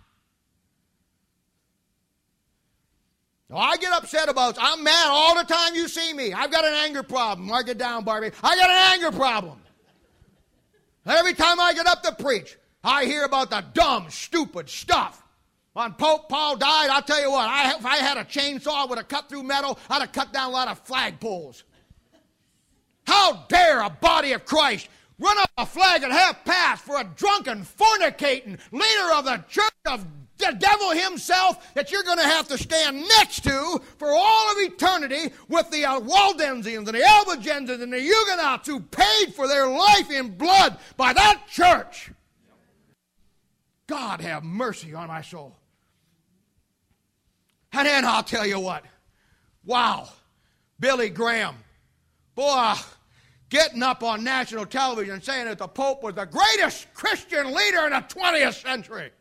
So I get upset about, I'm mad all the time you see me. I've got an anger problem. Mark it down, Barbie. I got an anger problem. Every time I get up to preach, I hear about the dumb, stupid stuff. When Pope Paul died, I'll tell you what, if I had a chainsaw with a cut through metal, I'd have cut down a lot of flagpoles. How dare a body of Christ run up a flag at half-past for a drunken, fornicating leader of the church of the devil himself that you're going to have to stand next to for all of eternity with the Waldensians and the Albigensians and the Huguenots who paid for their life in blood by that church. God have mercy on my soul. And then I'll tell you what. Wow. Billy Graham. Boy, getting up on national television saying that the Pope was the greatest Christian leader in the 20th century.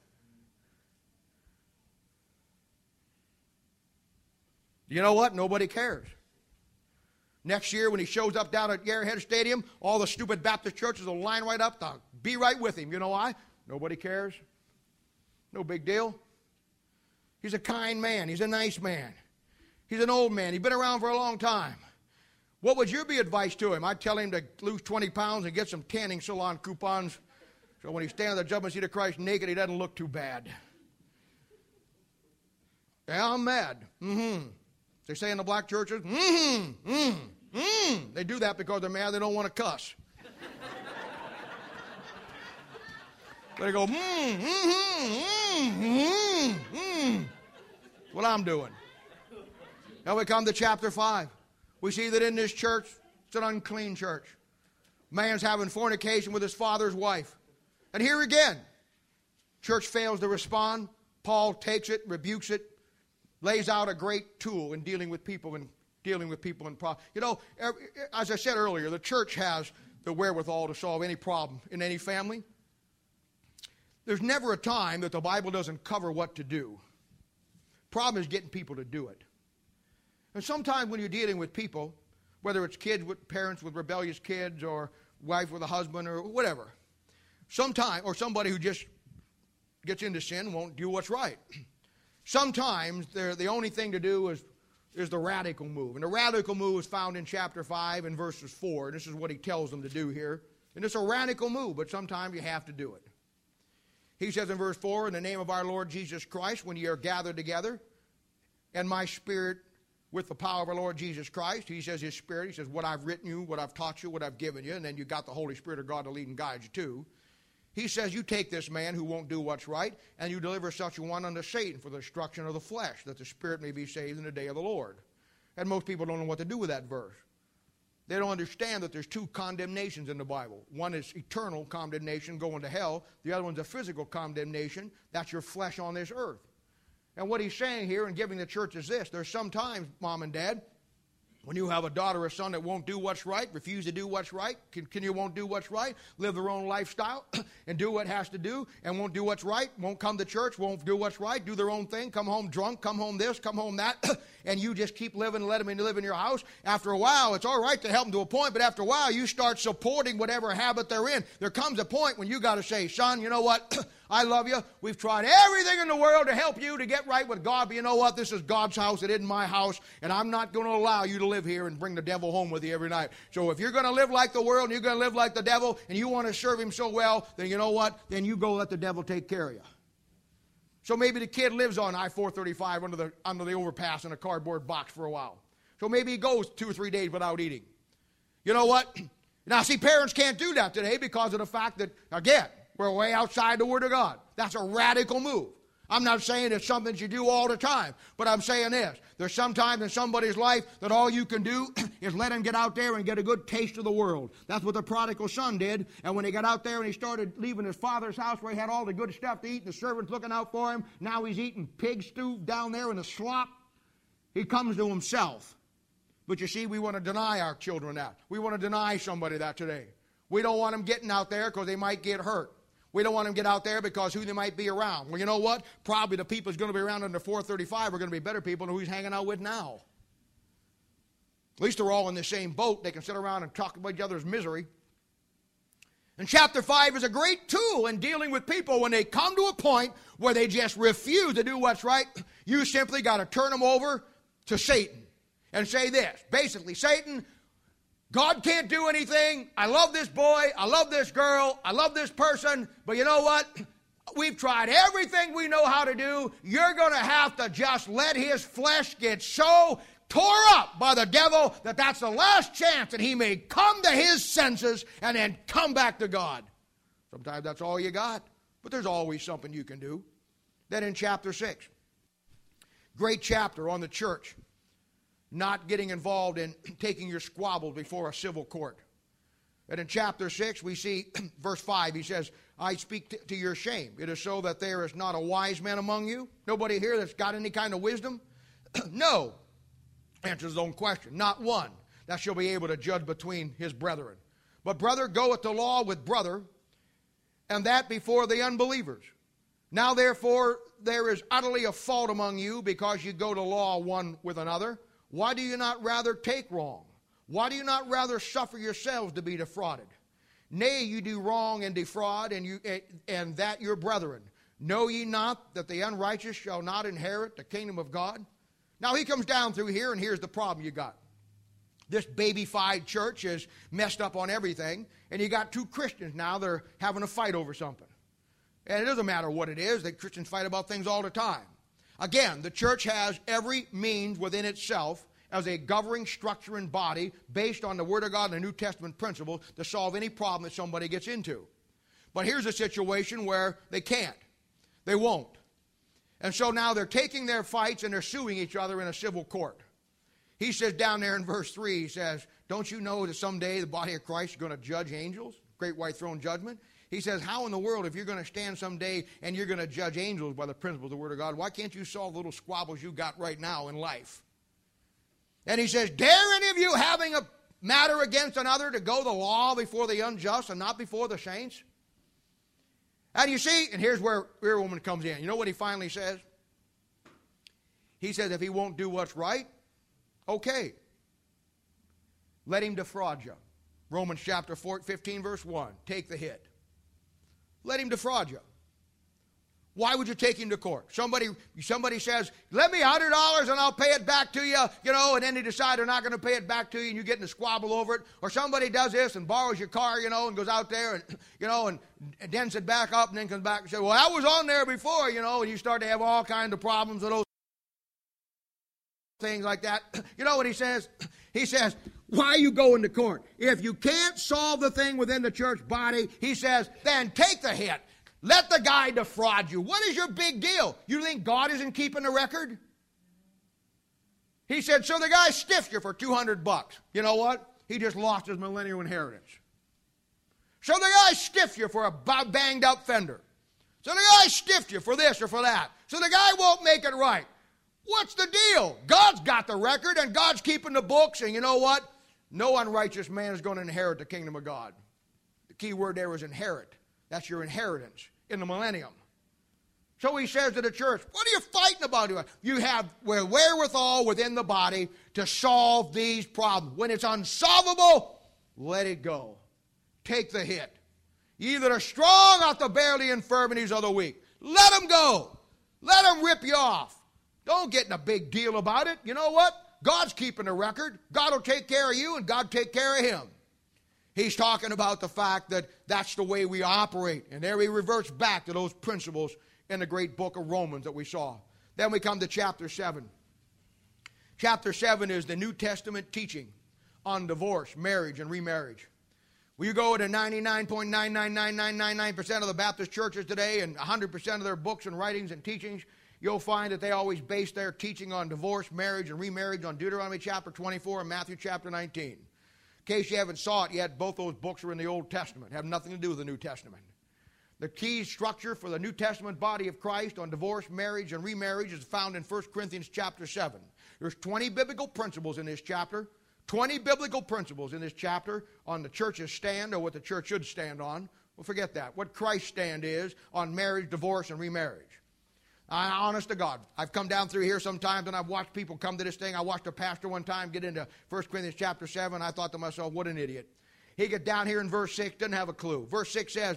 You know what? Nobody cares. Next year when he shows up down at Arrowhead Stadium, all the stupid Baptist churches will line right up to be right with him. You know why? Nobody cares. No big deal. He's a kind man. He's a nice man. He's an old man. He's been around for a long time. What would your be advice to him? I'd tell him to lose 20 pounds and get some tanning salon coupons so when he stands on the judgment seat of Christ naked, he doesn't look too bad. Yeah, I'm mad. They say in the black churches, They do that because they're mad. They don't want to cuss. They go, what I'm doing. Now we come to chapter 5. We see that in this church, it's an unclean church. Man's having fornication with his father's wife. And here again, church fails to respond. Paul takes it, rebukes it, lays out a great tool in dealing with people and problems. You know, as I said earlier, the church has the wherewithal to solve any problem in any family. There's never a time that the Bible doesn't cover what to do. Problem is getting people to do it. And sometimes when you're dealing with people, whether it's kids with parents with rebellious kids or wife with a husband or whatever. Sometimes, or somebody who just gets into sin won't do what's right. Sometimes the only thing to do is the radical move. And the radical move is found in chapter 5 and verses 4. And this is what he tells them to do here. And it's a radical move, but sometimes you have to do it. He says in verse 4, in the name of our Lord Jesus Christ, when ye are gathered together, and my spirit with the power of our Lord Jesus Christ, he says his spirit, he says what I've written you, what I've taught you, what I've given you, and then you got the Holy Spirit of God to lead and guide you too. He says you take this man who won't do what's right, and you deliver such a one unto Satan for the destruction of the flesh, that the spirit may be saved in the day of the Lord. And most people don't know what to do with that verse. They don't understand that there's two condemnations in the Bible. One is eternal condemnation, going to hell. The other one's a physical condemnation. That's your flesh on this earth. And what he's saying here and giving the church is this. There's sometimes, mom and dad, when you have a daughter or son that won't do what's right, refuse to do what's right, won't do what's right, live their own lifestyle, and do what has to do, and won't do what's right, won't come to church, won't do what's right, do their own thing, come home drunk, come home this, come home that, and you just keep living and let them live in your house. After a while, it's all right to help them to a point, but after a while, you start supporting whatever habit they're in. There comes a point when you got to say, son, you know what? I love you. We've tried everything in the world to help you to get right with God, but you know what? This is God's house. It isn't my house, and I'm not going to allow you to live here and bring the devil home with you every night. So if you're going to live like the world and you're going to live like the devil and you want to serve him so well, then you know what? Then you go let the devil take care of you. So maybe the kid lives on I-435 under the overpass in a cardboard box for a while. So maybe he goes 2 or 3 days without eating. You know what? Now, see, parents can't do that today because of the fact that, again, we're way outside the Word of God. That's a radical move. I'm not saying it's something you do all the time, but I'm saying this. There's sometimes in somebody's life that all you can do is let him get out there and get a good taste of the world. That's what the prodigal son did. And when he got out there and he started leaving his father's house where he had all the good stuff to eat, and the servants looking out for him, now he's eating pig stew down there in the slop. He comes to himself. But you see, we want to deny our children that. We want to deny somebody that today. We don't want them getting out there because they might get hurt. We don't want them to get out there because who they might be around. Well, you know what? Probably the people who's going to be around under 435 are going to be better people than who he's hanging out with now. At least they're all in the same boat. They can sit around and talk about each other's misery. And chapter 5 is a great tool in dealing with people when they come to a point where they just refuse to do what's right. You simply got to turn them over to Satan and say this. Basically, Satan, God can't do anything. I love this boy. I love this girl. I love this person. But you know what? We've tried everything we know how to do. You're going to have to just let his flesh get so tore up by the devil that that's the last chance that he may come to his senses and then come back to God. Sometimes that's all you got. But there's always something you can do. Then in chapter 6, great chapter on the church. Not getting involved in taking your squabbles before a civil court. And in chapter 6, we see verse 5, he says, I speak to your shame. It is so that there is not a wise man among you. Nobody here that's got any kind of wisdom? No. Answers his own question. Not one that shall be able to judge between his brethren. But brother goeth to law with brother, and that before the unbelievers. Now therefore there is utterly a fault among you, because you go to law one with another. Why do you not rather take wrong? Why do you not rather suffer yourselves to be defrauded? Nay, you do wrong and defraud, and that your brethren. Know ye not that the unrighteous shall not inherit the kingdom of God? Now he comes down through here, and here's the problem you got. This baby-fied church is messed up on everything, and you got two Christians now that are having a fight over something. And it doesn't matter what it is. The Christians fight about things all the time. Again, the church has every means within itself as a governing structure and body based on the Word of God and the New Testament principles to solve any problem that somebody gets into. But here's a situation where they can't. They won't. And so now they're taking their fights and they're suing each other in a civil court. He says down there in verse 3, he says, don't you know that someday the body of Christ is going to judge angels? Great white throne judgment. He says, how in the world, if you're going to stand someday and you're going to judge angels by the principles of the Word of God, why can't you solve the little squabbles you got right now in life? And he says, dare any of you having a matter against another to go the law before the unjust and not before the saints? And you see, and here's where Rear Woman comes in. You know what he finally says? He says if he won't do what's right, okay. Let him defraud you. Romans chapter 15, verse 1. Take the hit. Let him defraud you. Why would you take him to court? Somebody says, let me $100 and I'll pay it back to you, and then they decide they're not going to pay it back to you and you get in a squabble over it. Or somebody does this and borrows your car, and goes out there and dents it back up and then comes back and says, well, that was on there before, and you start to have all kinds of problems with those things like that. You know what he says? He says, why are you going to court? If you can't solve the thing within the church body, he says, then take the hit. Let the guy defraud you. What is your big deal? You think God isn't keeping the record? He said, so the guy stiffed you for $200. You know what? He just lost his millennial inheritance. So the guy stiffed you for a banged up fender. So the guy stiffed you for this or for that. So the guy won't make it right. What's the deal? God's got the record and God's keeping the books, and you know what? No unrighteous man is going to inherit the kingdom of God. The key word there is inherit. That's your inheritance in the millennium. So he says to the church, what are you fighting about? You have wherewithal within the body to solve these problems. When it's unsolvable, let it go. Take the hit. You either are strong out to bear the infirmities of the weak. Let them go. Let them rip you off. Don't get in a big deal about it. You know what? God's keeping the record. God will take care of you and God take care of him. He's talking about the fact that that's the way we operate. And there he reverts back to those principles in the great book of Romans that we saw. Then we come to chapter 7. Chapter 7 is the New Testament teaching on divorce, marriage, and remarriage. Well, you go to 99.999999% of the Baptist churches today and 100% of their books and writings and teachings, you'll find that they always base their teaching on divorce, marriage, and remarriage on Deuteronomy chapter 24 and Matthew chapter 19. In case you haven't saw it yet, both those books are in the Old Testament, have nothing to do with the New Testament. The key structure for the New Testament body of Christ on divorce, marriage, and remarriage is found in 1 Corinthians chapter 7. There's 20 biblical principles in this chapter, 20 biblical principles in this chapter on the church's stand or what the church should stand on. Well, forget that. What Christ's stand is on marriage, divorce, and remarriage. Honest to God, I've come down through here sometimes and I've watched people come to this thing. I watched a pastor one time get into 1 Corinthians chapter 7. I thought to myself, what an idiot. He got down here in verse 6, didn't have a clue. Verse 6 says,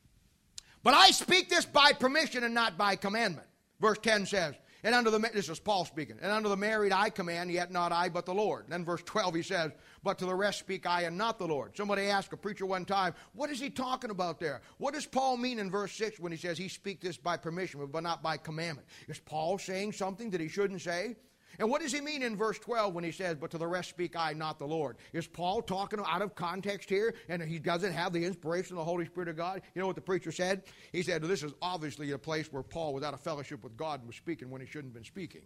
but I speak this by permission and not by commandment. Verse 10 says, and under the, this is Paul speaking, and under the married I command, yet not I, but the Lord. And then verse 12 he says, but to the rest speak I and not the Lord. Somebody asked a preacher one time, what is he talking about there? What does Paul mean in verse 6 when he says he speak this by permission, but not by commandment? Is Paul saying something that he shouldn't say? And what does he mean in verse 12 when he says, but to the rest speak I, not the Lord? Is Paul talking out of context here and he doesn't have the inspiration of the Holy Spirit of God? You know what the preacher said? He said, well, this is obviously a place where Paul was out of fellowship with God and was speaking when he shouldn't have been speaking.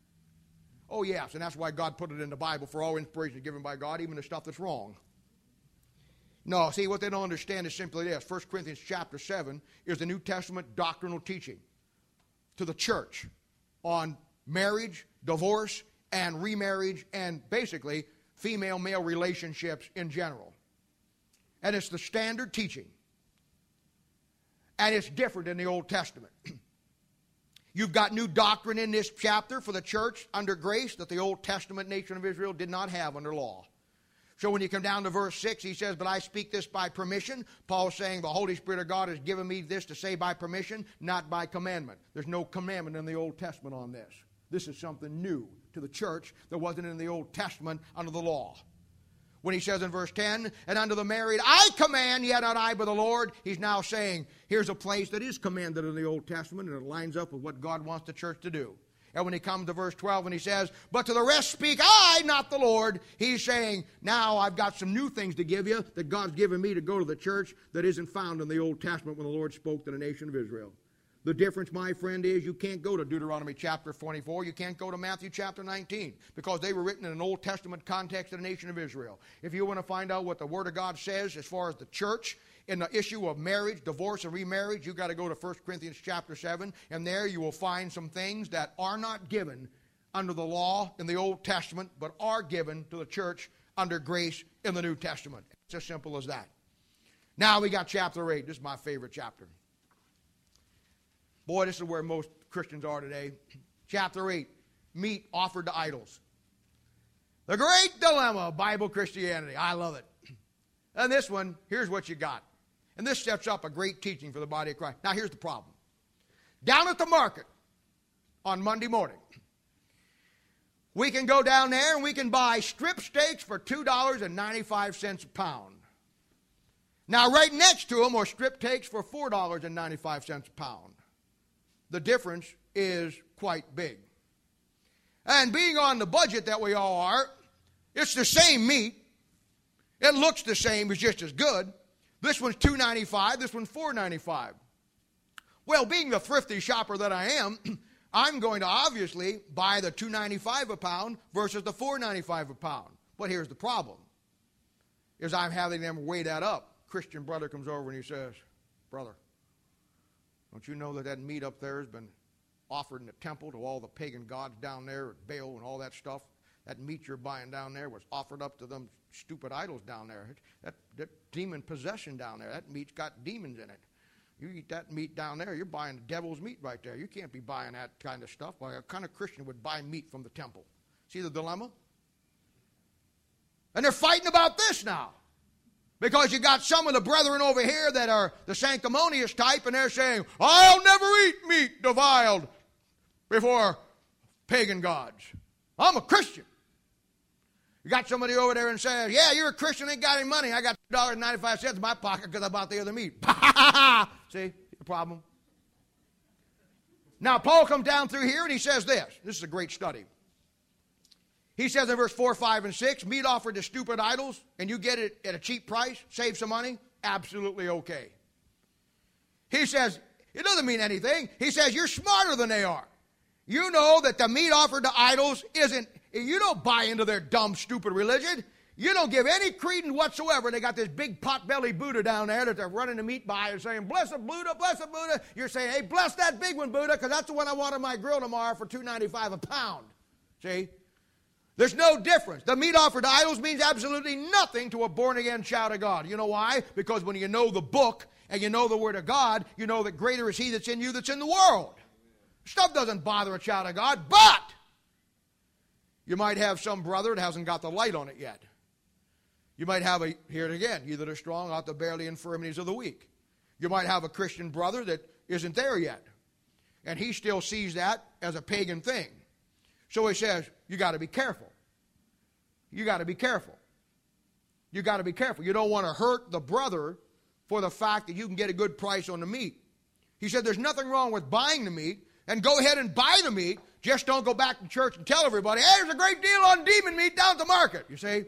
Oh, yes, and that's why God put it in the Bible for all inspiration given by God, even the stuff that's wrong. No, see, what they don't understand is simply this. 1 Corinthians chapter 7 is the New Testament doctrinal teaching to the church on marriage, divorce, and remarriage, and basically female-male relationships in general. And it's the standard teaching. And it's different in the Old Testament. You've got new doctrine in this chapter for the church under grace that the Old Testament nation of Israel did not have under law. So when you come down to verse 6, he says, but I speak this by permission. Paul's saying the Holy Spirit of God has given me this to say by permission, not by commandment. There's no commandment in the Old Testament on this. This is something new to the church that wasn't in the Old Testament under the law. When he says in verse 10, and unto the married I command, yet not I but the Lord, he's now saying, here's a place that is commanded in the Old Testament, and it lines up with what God wants the church to do. And when he comes to verse 12 and he says, but to the rest speak I, not the Lord, he's saying, now I've got some new things to give you that God's given me to go to the church that isn't found in the Old Testament when the Lord spoke to the nation of Israel. The difference, my friend, is you can't go to Deuteronomy chapter 24. You can't go to Matthew chapter 19 because they were written in an Old Testament context of the nation of Israel. If you want to find out what the Word of God says as far as the church in the issue of marriage, divorce, and remarriage, you've got to go to 1 Corinthians chapter 7, and there you will find some things that are not given under the law in the Old Testament, but are given to the church under grace in the New Testament. It's as simple as that. Now we got chapter 8. This is my favorite chapter. Boy, this is where most Christians are today. Chapter 8, meat offered to idols. The great dilemma of Bible Christianity. I love it. And this one, here's what you got. And this sets up a great teaching for the body of Christ. Now, here's the problem. Down at the market on Monday morning, we can go down there and we can buy strip steaks for $2.95 a pound. Now, right next to them are strip steaks for $4.95 a pound. The difference is quite big. And being on the budget that we all are, it's the same meat. It looks the same, it's just as good. This one's $2.95, this one's $4.95. Well, being the thrifty shopper that I am, I'm going to obviously buy the $2.95 a pound versus the $4.95 a pound. But here's the problem, is I'm having them weigh that up. Christian brother comes over and he says, brother, don't you know that that meat up there has been offered in the temple to all the pagan gods down there at Baal and all that stuff? That meat you're buying down there was offered up to them stupid idols down there. That demon possession down there, that meat's got demons in it. You eat that meat down there, you're buying the devil's meat right there. You can't be buying that kind of stuff. Well, a kind of Christian would buy meat from the temple. See the dilemma? And they're fighting about this now. Because you got some of the brethren over here that are the sanctimonious type, and they're saying, I'll never eat meat defiled before pagan gods. I'm a Christian. You got somebody over there and says, yeah, you're a Christian, ain't got any money. I got $2.95 in my pocket because I bought the other meat. See the problem? Now, Paul comes down through here and he says this. This is a great study. He says in verse 4, 5, and 6, meat offered to stupid idols, and you get it at a cheap price, save some money, absolutely okay. He says, it doesn't mean anything. He says, you're smarter than they are. You know that the meat offered to idols isn't, you don't buy into their dumb, stupid religion. You don't give any credence whatsoever. They got this big pot-bellied Buddha down there that they're running the meat by and saying, blessed Buddha, blessed Buddha. You're saying, hey, bless that big one, Buddha, because that's the one I want on my grill tomorrow for $2.95 a pound. See? There's no difference. The meat offered to idols means absolutely nothing to a born-again child of God. You know why? Because when you know the book and you know the Word of God, you know that greater is He that's in you that's in the world. Stuff doesn't bother a child of God, but you might have some brother that hasn't got the light on it yet. You might have hear it again, ye that are strong ought to bear the infirmities of the weak. You might have a Christian brother that isn't there yet, and he still sees that as a pagan thing. So he says, you got to be careful. You got to be careful. You got to be careful. You don't want to hurt the brother for the fact that you can get a good price on the meat. He said there's nothing wrong with buying the meat, and go ahead and buy the meat. Just don't go back to church and tell everybody, hey, there's a great deal on demon meat down at the market. You see?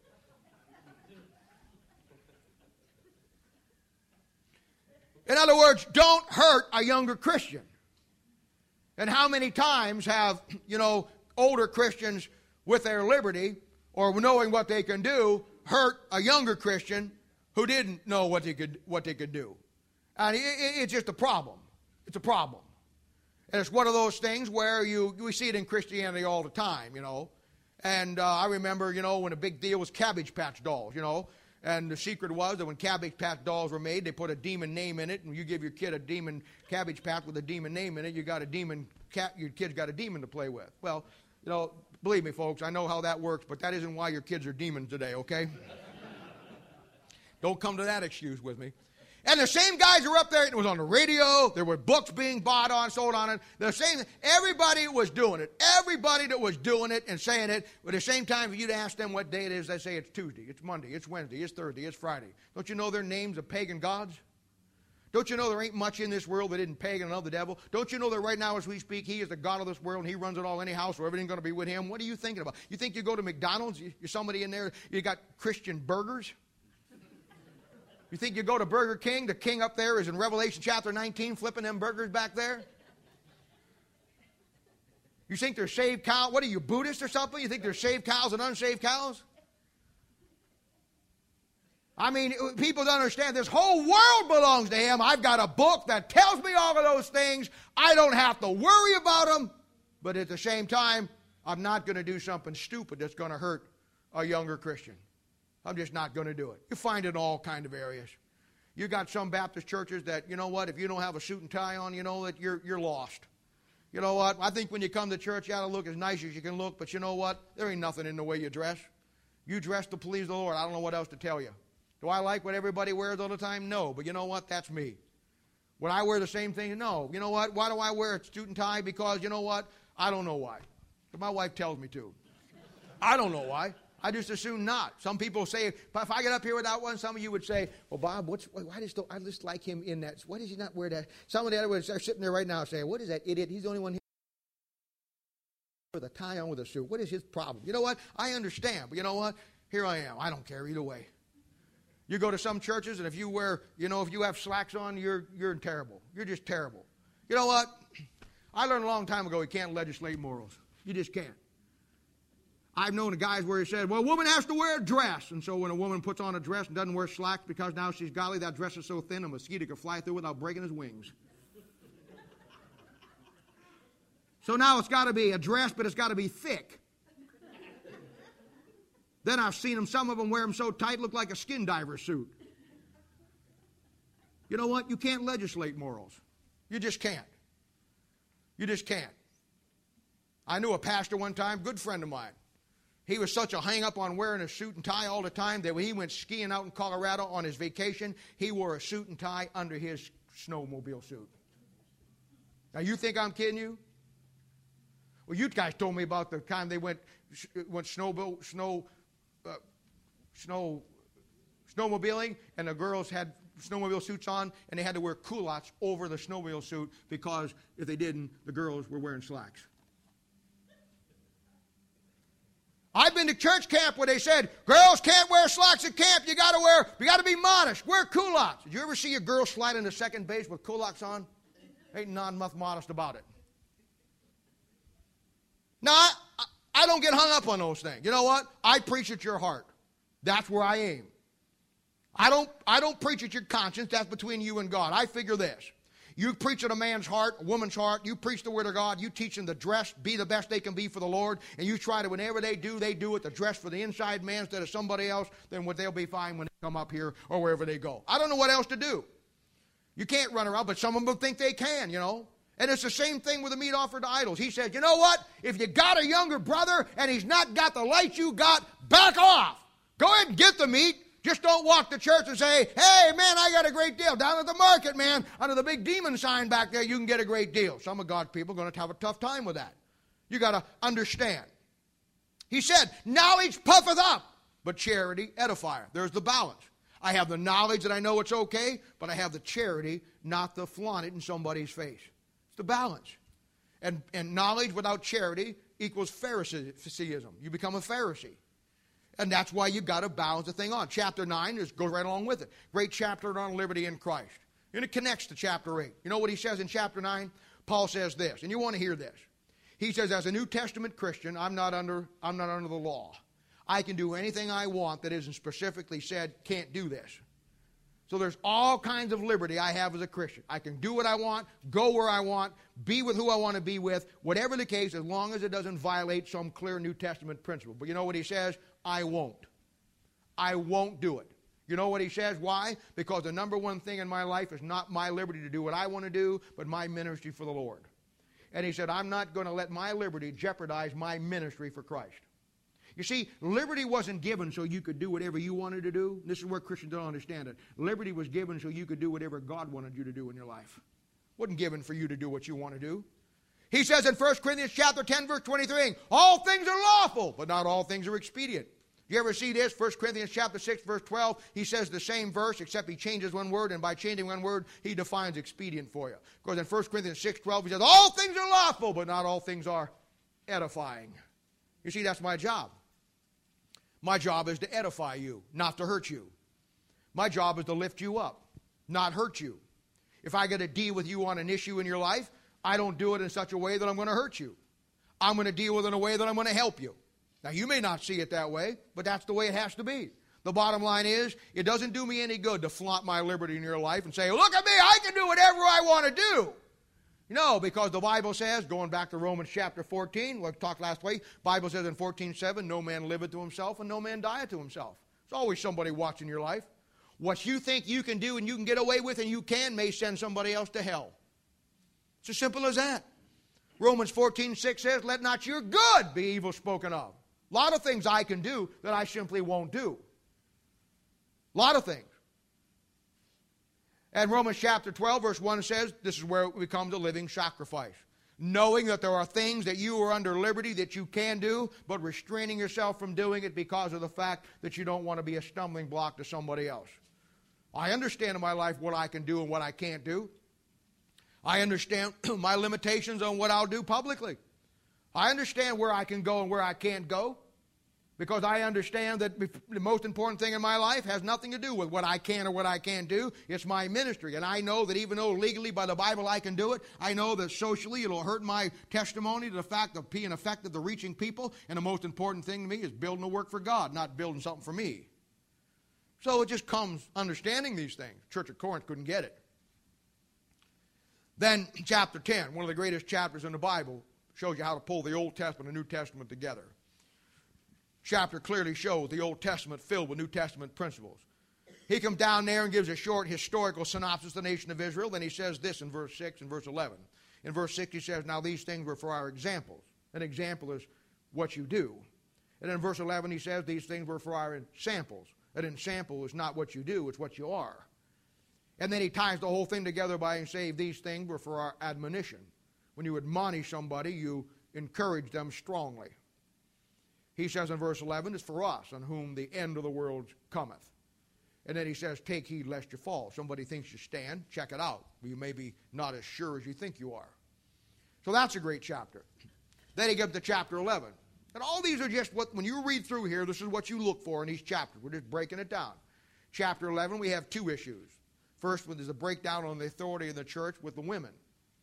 In other words, don't hurt a younger Christian. And how many times have, older Christians with their liberty or knowing what they can do hurt a younger Christian who didn't know what they could do? And it's just a problem. It's a problem. And it's one of those things where we see it in Christianity all the time, And I remember, when a big deal was Cabbage Patch Dolls, And the secret was that when Cabbage Patch Dolls were made, they put a demon name in it. And you give your kid a demon Cabbage Patch with a demon name in it, your kid's got a demon to play with. Well, believe me, folks, I know how that works, but that isn't why your kids are demons today, okay? Don't come to that excuse with me. And the same guys are up there. It was on the radio. There were books being sold on it. The same. Everybody was doing it. Everybody that was doing it and saying it. But at the same time, if you'd ask them what day it is, they say it's Tuesday, it's Monday, it's Wednesday, it's Thursday, it's Friday. Don't you know their names of pagan gods? Don't you know there ain't much in this world that isn't pagan and of the devil? Don't you know that right now as we speak, He is the God of this world and He runs it all anyhow, so everything's going to be with Him? What are you thinking about? You think you go to McDonald's, you're somebody in there, you got Christian burgers? You think you go to Burger King, the king up there is in Revelation chapter 19 flipping them burgers back there? You think they're saved cows? What are you, Buddhist or something? You think there's saved cows and unsaved cows? I mean, people don't understand. This whole world belongs to Him. I've got a book that tells me all of those things. I don't have to worry about them. But at the same time, I'm not going to do something stupid that's going to hurt a younger Christian. I'm just not going to do it. You find it in all kind of areas. You got some Baptist churches that, if you don't have a suit and tie on, that you're lost. You know what? I think when you come to church, you ought to look as nice as you can look, but you know what? There ain't nothing in the way you dress. You dress to please the Lord. I don't know what else to tell you. Do I like what everybody wears all the time? No, but you know what? That's me. Would I wear the same thing? No. You know what? Why do I wear a suit and tie? Because you know what? I don't know why. But my wife tells me to. I don't know why. I just assume not. Some people say, if I get up here without one, some of you would say, well, Bob, I just like him in that. Why does he not wear that? Some of the other ones are sitting there right now saying, what is that idiot? He's the only one here with a tie on with a suit. What is his problem? You know what? I understand. But you know what? Here I am. I don't care either way. You go to some churches, and if you wear, if you have slacks on, you're terrible. You're just terrible. You know what? I learned a long time ago you can't legislate morals. You just can't. I've known guys where he said, well, a woman has to wear a dress. And so when a woman puts on a dress and doesn't wear slacks because now she's godly, that dress is so thin a mosquito could fly through without breaking his wings. So now it's got to be a dress, but it's got to be thick. Then I've seen them, some of them wear them so tight, look like a skin diver suit. You know what? You can't legislate morals. You just can't. You just can't. I knew a pastor one time, good friend of mine. He was such a hang-up on wearing a suit and tie all the time that when he went skiing out in Colorado on his vacation, he wore a suit and tie under his snowmobile suit. Now, you think I'm kidding you? Well, you guys told me about the time they went snowmobiling, and the girls had snowmobile suits on, and they had to wear culottes over the snowmobile suit because if they didn't, the girls were wearing slacks. I've been to church camp where they said, girls can't wear slacks at camp. You got to be modest. Wear culottes. Did you ever see a girl slide into second base with culottes on? Ain't none modest about it. Now, I don't get hung up on those things. You know what? I preach at your heart. That's where I aim. I don't preach at your conscience. That's between you and God. I figure this. You preach at a man's heart, a woman's heart. You preach the word of God. You teach them to dress, be the best they can be for the Lord. And you try to, whenever they do it to dress for the inside man instead of somebody else. Then they'll be fine when they come up here or wherever they go. I don't know what else to do. You can't run around, but some of them think they can, And it's the same thing with the meat offered to idols. He said, you know what? If you got a younger brother and he's not got the light you got, back off. Go ahead and get the meat. Just don't walk to church and say, hey, man, I got a great deal. Down at the market, man, under the big demon sign back there, you can get a great deal. Some of God's people are going to have a tough time with that. You got to understand. He said, knowledge puffeth up, but charity edifieth. There's the balance. I have the knowledge that I know it's okay, but I have the charity not to flaunt it in somebody's face. It's the balance. And knowledge without charity equals Phariseeism. You become a Pharisee. And that's why you've got to balance the thing on. Chapter 9 goes right along with it. Great chapter on liberty in Christ. And it connects to chapter 8. You know what he says in chapter 9? Paul says this, and you want to hear this. He says, as a New Testament Christian, I'm not under the law. I can do anything I want that isn't specifically said, can't do this. So there's all kinds of liberty I have as a Christian. I can do what I want, go where I want, be with who I want to be with, whatever the case, as long as it doesn't violate some clear New Testament principle. But you know what he says? I won't. I won't do it. You know what he says? Why? Because the number one thing in my life is not my liberty to do what I want to do, but my ministry for the Lord. And he said, I'm not going to let my liberty jeopardize my ministry for Christ. You see, liberty wasn't given so you could do whatever you wanted to do. This is where Christians don't understand it. Liberty was given so you could do whatever God wanted you to do in your life. It wasn't given for you to do what you want to do. He says in 1 Corinthians chapter 10, verse 23, all things are lawful, but not all things are expedient. You ever see this? 1 Corinthians chapter 6, verse 12, he says the same verse, except he changes one word, and by changing one word, he defines expedient for you. Because in 1 Corinthians 6, 12, he says, all things are lawful, but not all things are edifying. You see, that's my job. My job is to edify you, not to hurt you. My job is to lift you up, not hurt you. If I got to deal with you on an issue in your life, I don't do it in such a way that I'm going to hurt you. I'm going to deal with it in a way that I'm going to help you. Now, you may not see it that way, but that's the way it has to be. The bottom line is, it doesn't do me any good to flaunt my liberty in your life and say, look at me, I can do whatever I want to do. No, because the Bible says, going back to Romans chapter 14, we talked last week, Bible says in 14:7, no man liveth to himself and no man dieth to himself. There's always somebody watching your life. What you think you can do and you can get away with and you can may send somebody else to hell. It's as simple as that. Romans 14:6 says, let not your good be evil spoken of. A lot of things I can do that I simply won't do. A lot of things. And Romans chapter 12, verse 1 says, this is where it becomes a living sacrifice. Knowing that there are things that you are under liberty that you can do, but restraining yourself from doing it because of the fact that you don't want to be a stumbling block to somebody else. I understand in my life what I can do and what I can't do. I understand my limitations on what I'll do publicly. I understand where I can go and where I can't go. Because I understand that the most important thing in my life has nothing to do with what I can or what I can't do. It's my ministry. And I know that even though legally by the Bible I can do it, I know that socially it'll hurt my testimony to the fact of being effective to reaching people. And the most important thing to me is building a work for God, not building something for me. So it just comes understanding these things. Church of Corinth couldn't get it. Then chapter 10, one of the greatest chapters in the Bible, shows you how to pull the Old Testament and New Testament together. Chapter clearly shows the Old Testament filled with New Testament principles. He comes down there and gives a short historical synopsis of the nation of Israel. Then he says this in verse 6 and verse 11. In verse 6 he says, now these things were for our examples. An example is what you do. And then in verse 11 he says, these things were for our samples. An ensample is not what you do, it's what you are. And then he ties the whole thing together by saying, these things were for our admonition. When you admonish somebody, you encourage them strongly. He says in verse 11, it's for us on whom the end of the world cometh. And then he says, take heed lest you fall. Somebody thinks you stand, check it out. You may be not as sure as you think you are. So that's a great chapter. Then he gets to chapter 11. And all these are just what, when you read through here, this is what you look for in these chapters. We're just breaking it down. Chapter 11, we have two issues. First one is a breakdown on the authority of the church with the women.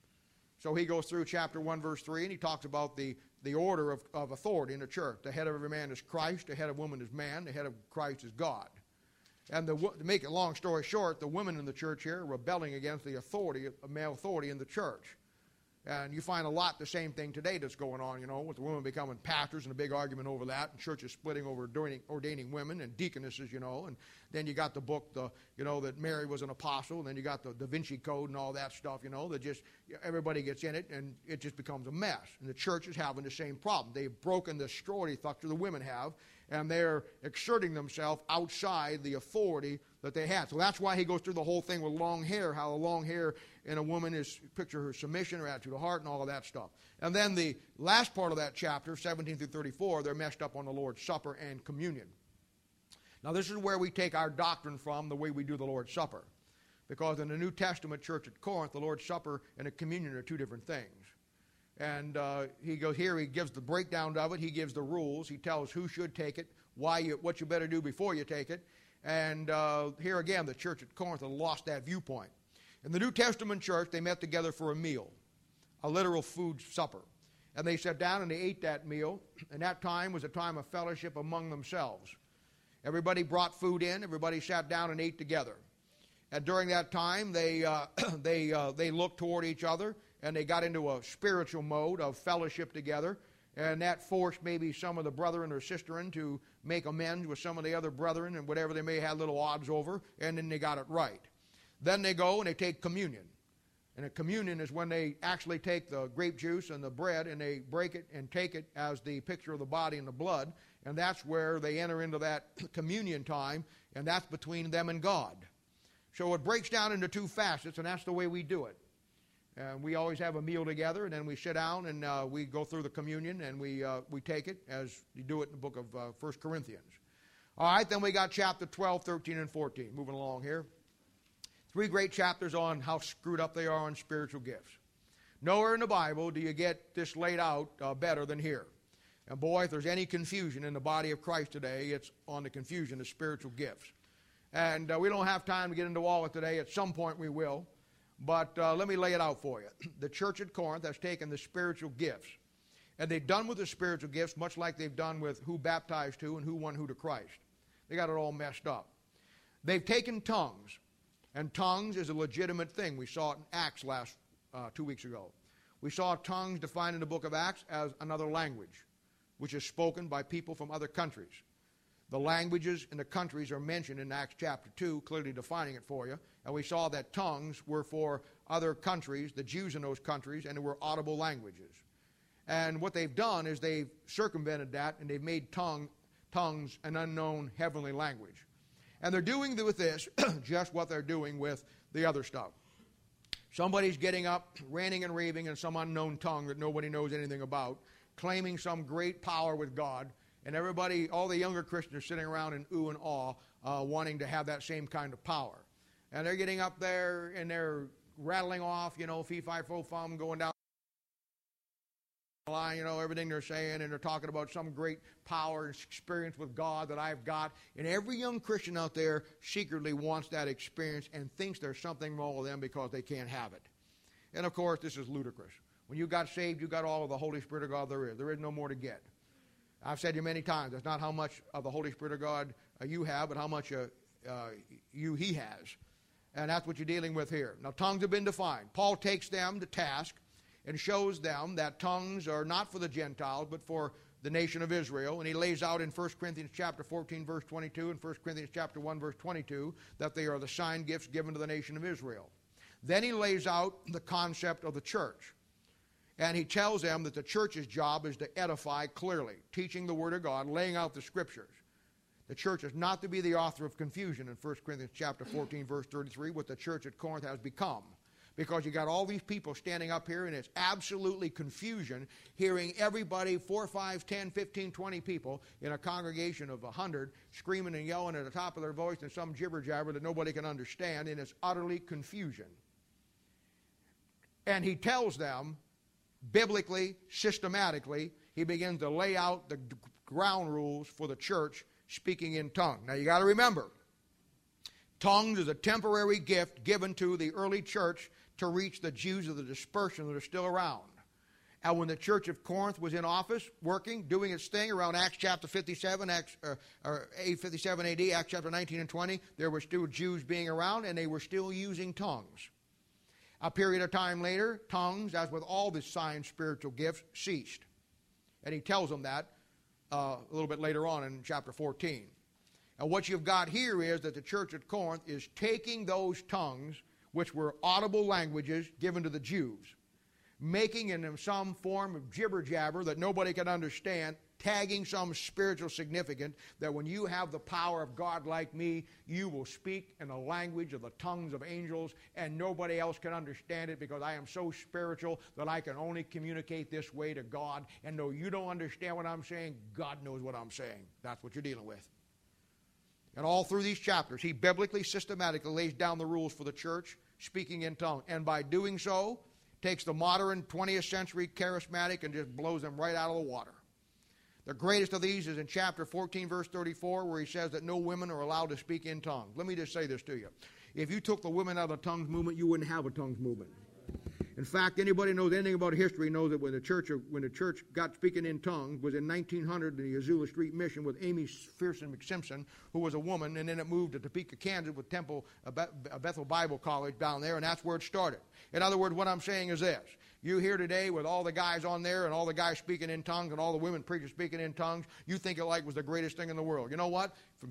So he goes through chapter 1, verse 3, and he talks about the order of authority in the church. The head of every man is Christ. The head of woman is man. The head of Christ is God. And to make a long story short, the women in the church here are rebelling against the authority, male authority in the church. And you find a lot the same thing today that's going on, with the women becoming pastors and a big argument over that, and churches splitting over ordaining women and deaconesses, and then you got the book, that Mary was an apostle, and then you got the Da Vinci Code and all that stuff, that just, everybody gets in it, and it just becomes a mess. And the church is having the same problem. They've broken the sorority structure the women have, and they're exerting themselves outside the authority that they had. So that's why he goes through the whole thing with long hair, how the long hair in a woman is, picture her submission, her attitude of heart, and all of that stuff. And then the last part of that chapter, 17 through 34, they're messed up on the Lord's Supper and communion. Now this is where we take our doctrine from, the way we do the Lord's Supper. Because in the New Testament church at Corinth, the Lord's Supper and the communion are two different things. And he goes here, he gives the breakdown of it, he gives the rules, he tells who should take it, what you better do before you take it. And here again, the church at Corinth had lost that viewpoint. In the New Testament church, they met together for a meal, a literal food supper. And they sat down and they ate that meal, and that time was a time of fellowship among themselves. Everybody brought food in, everybody sat down and ate together. And during that time, they looked toward each other, and they got into a spiritual mode of fellowship together. And that forced maybe some of the brethren or sisterin to make amends with some of the other brethren and whatever they may have little odds over, and then they got it right. Then they go and they take communion. And a communion is when they actually take the grape juice and the bread and they break it and take it as the picture of the body and the blood. And that's where they enter into that communion time, and that's between them and God. So it breaks down into two facets, and that's the way we do it. We always have a meal together, and then we sit down and we go through the communion, and we take it as you do it in the book of 1 Corinthians. All right, then we got chapter 12, 13, and 14. Moving along here. Three great chapters on how screwed up they are on spiritual gifts. Nowhere in the Bible do you get this laid out better than here. And boy, if there's any confusion in the body of Christ today, it's on the confusion of spiritual gifts. And we don't have time to get into all of it today. At some point we will. But let me lay it out for you. The church at Corinth has taken the spiritual gifts, and they've done with the spiritual gifts much like they've done with who baptized who and who won who to Christ. They got it all messed up. They've taken tongues, and tongues is a legitimate thing. We saw it in Acts 2 weeks ago. We saw tongues defined in the book of Acts as another language, which is spoken by people from other countries. The languages and the countries are mentioned in Acts chapter 2, clearly defining it for you. And we saw that tongues were for other countries, the Jews in those countries, and they were audible languages. And what they've done is they've circumvented that, and they've made tongues an unknown heavenly language. And they're doing with this just what they're doing with the other stuff. Somebody's getting up, ranting and raving in some unknown tongue that nobody knows anything about, claiming some great power with God, and everybody, all the younger Christians, are sitting around in ooh and awe, wanting to have that same kind of power. And they're getting up there, and they're rattling off, fee, fi, fo, fum, going down the line, everything they're saying, and they're talking about some great power and experience with God that I've got. And every young Christian out there secretly wants that experience and thinks there's something wrong with them because they can't have it. And of course, this is ludicrous. When you got saved, you got all of the Holy Spirit of God there is. There is no more to get. I've said to you many times, it's not how much of the Holy Spirit of God you have, but how much He has. And that's what you're dealing with here. Now, tongues have been defined. Paul takes them to task and shows them that tongues are not for the Gentiles, but for the nation of Israel. And he lays out in 1 Corinthians chapter 14, verse 22, and 1 Corinthians chapter 1, verse 22, that they are the sign gifts given to the nation of Israel. Then he lays out the concept of the church. And he tells them that the church's job is to edify clearly, teaching the Word of God, laying out the Scriptures. The church is not to be the author of confusion in 1 Corinthians chapter 14, verse 33, what the church at Corinth has become. Because you got all these people standing up here, and it's absolutely confusion, hearing everybody, 4, 5, 10, 15, 20 people in a congregation of 100 screaming and yelling at the top of their voice in some jibber-jabber that nobody can understand, and it's utterly confusion. And he tells them, biblically, systematically, he begins to lay out the ground rules for the church speaking in tongues. Now you got to remember, tongues is a temporary gift given to the early church to reach the Jews of the dispersion that are still around. And when the church of Corinth was in office, working, doing its thing around Acts chapter 57, 57 AD, Acts chapter 19 and 20, there were still Jews being around, and they were still using tongues. A period of time later, tongues, as with all the signs, spiritual gifts, ceased. And he tells them that a little bit later on in chapter 14. And what you've got here is that the church at Corinth is taking those tongues, which were audible languages given to the Jews, making in them some form of jibber-jabber that nobody can understand, tagging some spiritual significance that when you have the power of God like me, you will speak in the language of the tongues of angels, and nobody else can understand it because I am so spiritual that I can only communicate this way to God. And though you don't understand what I'm saying, God knows what I'm saying. That's what you're dealing with. And all through these chapters, he biblically, systematically lays down the rules for the church speaking in tongues. And by doing so, takes the modern 20th century charismatic and just blows them right out of the water. The greatest of these is in chapter 14, verse 34, where he says that no women are allowed to speak in tongues. Let me just say this to you. If you took the women out of the tongues movement, you wouldn't have a tongues movement. In fact, anybody who knows anything about history knows that when the church got speaking in tongues was in 1900 in the Azusa Street Mission with Amy Fearson McSimpson, who was a woman, and then it moved to Topeka, Kansas with Bethel Bible College down there, and that's where it started. In other words, what I'm saying is this. You here today with all the guys on there and all the guys speaking in tongues and all the women preachers speaking in tongues, you think it like was the greatest thing in the world. You know what? From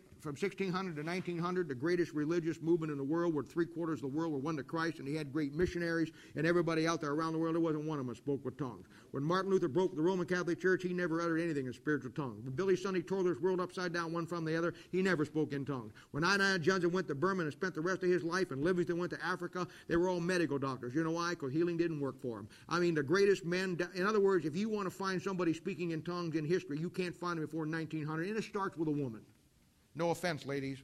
1600 to 1900, the greatest religious movement in the world, where 3/4 of the world were won to Christ, and he had great missionaries, and everybody out there around the world, there wasn't one of them that spoke with tongues. When Martin Luther broke the Roman Catholic Church, he never uttered anything in spiritual tongues. When Billy Sunday tore this world upside down one from the other, he never spoke in tongues. When Ina Johnson went to Burma and spent the rest of his life, and Livingston went to Africa, they were all medical doctors. You know why? Because healing didn't work for them. I mean, the greatest men, in other words, if you want to find somebody speaking in tongues in history, you can't find them before 1900, and it starts with a woman. No offense, ladies.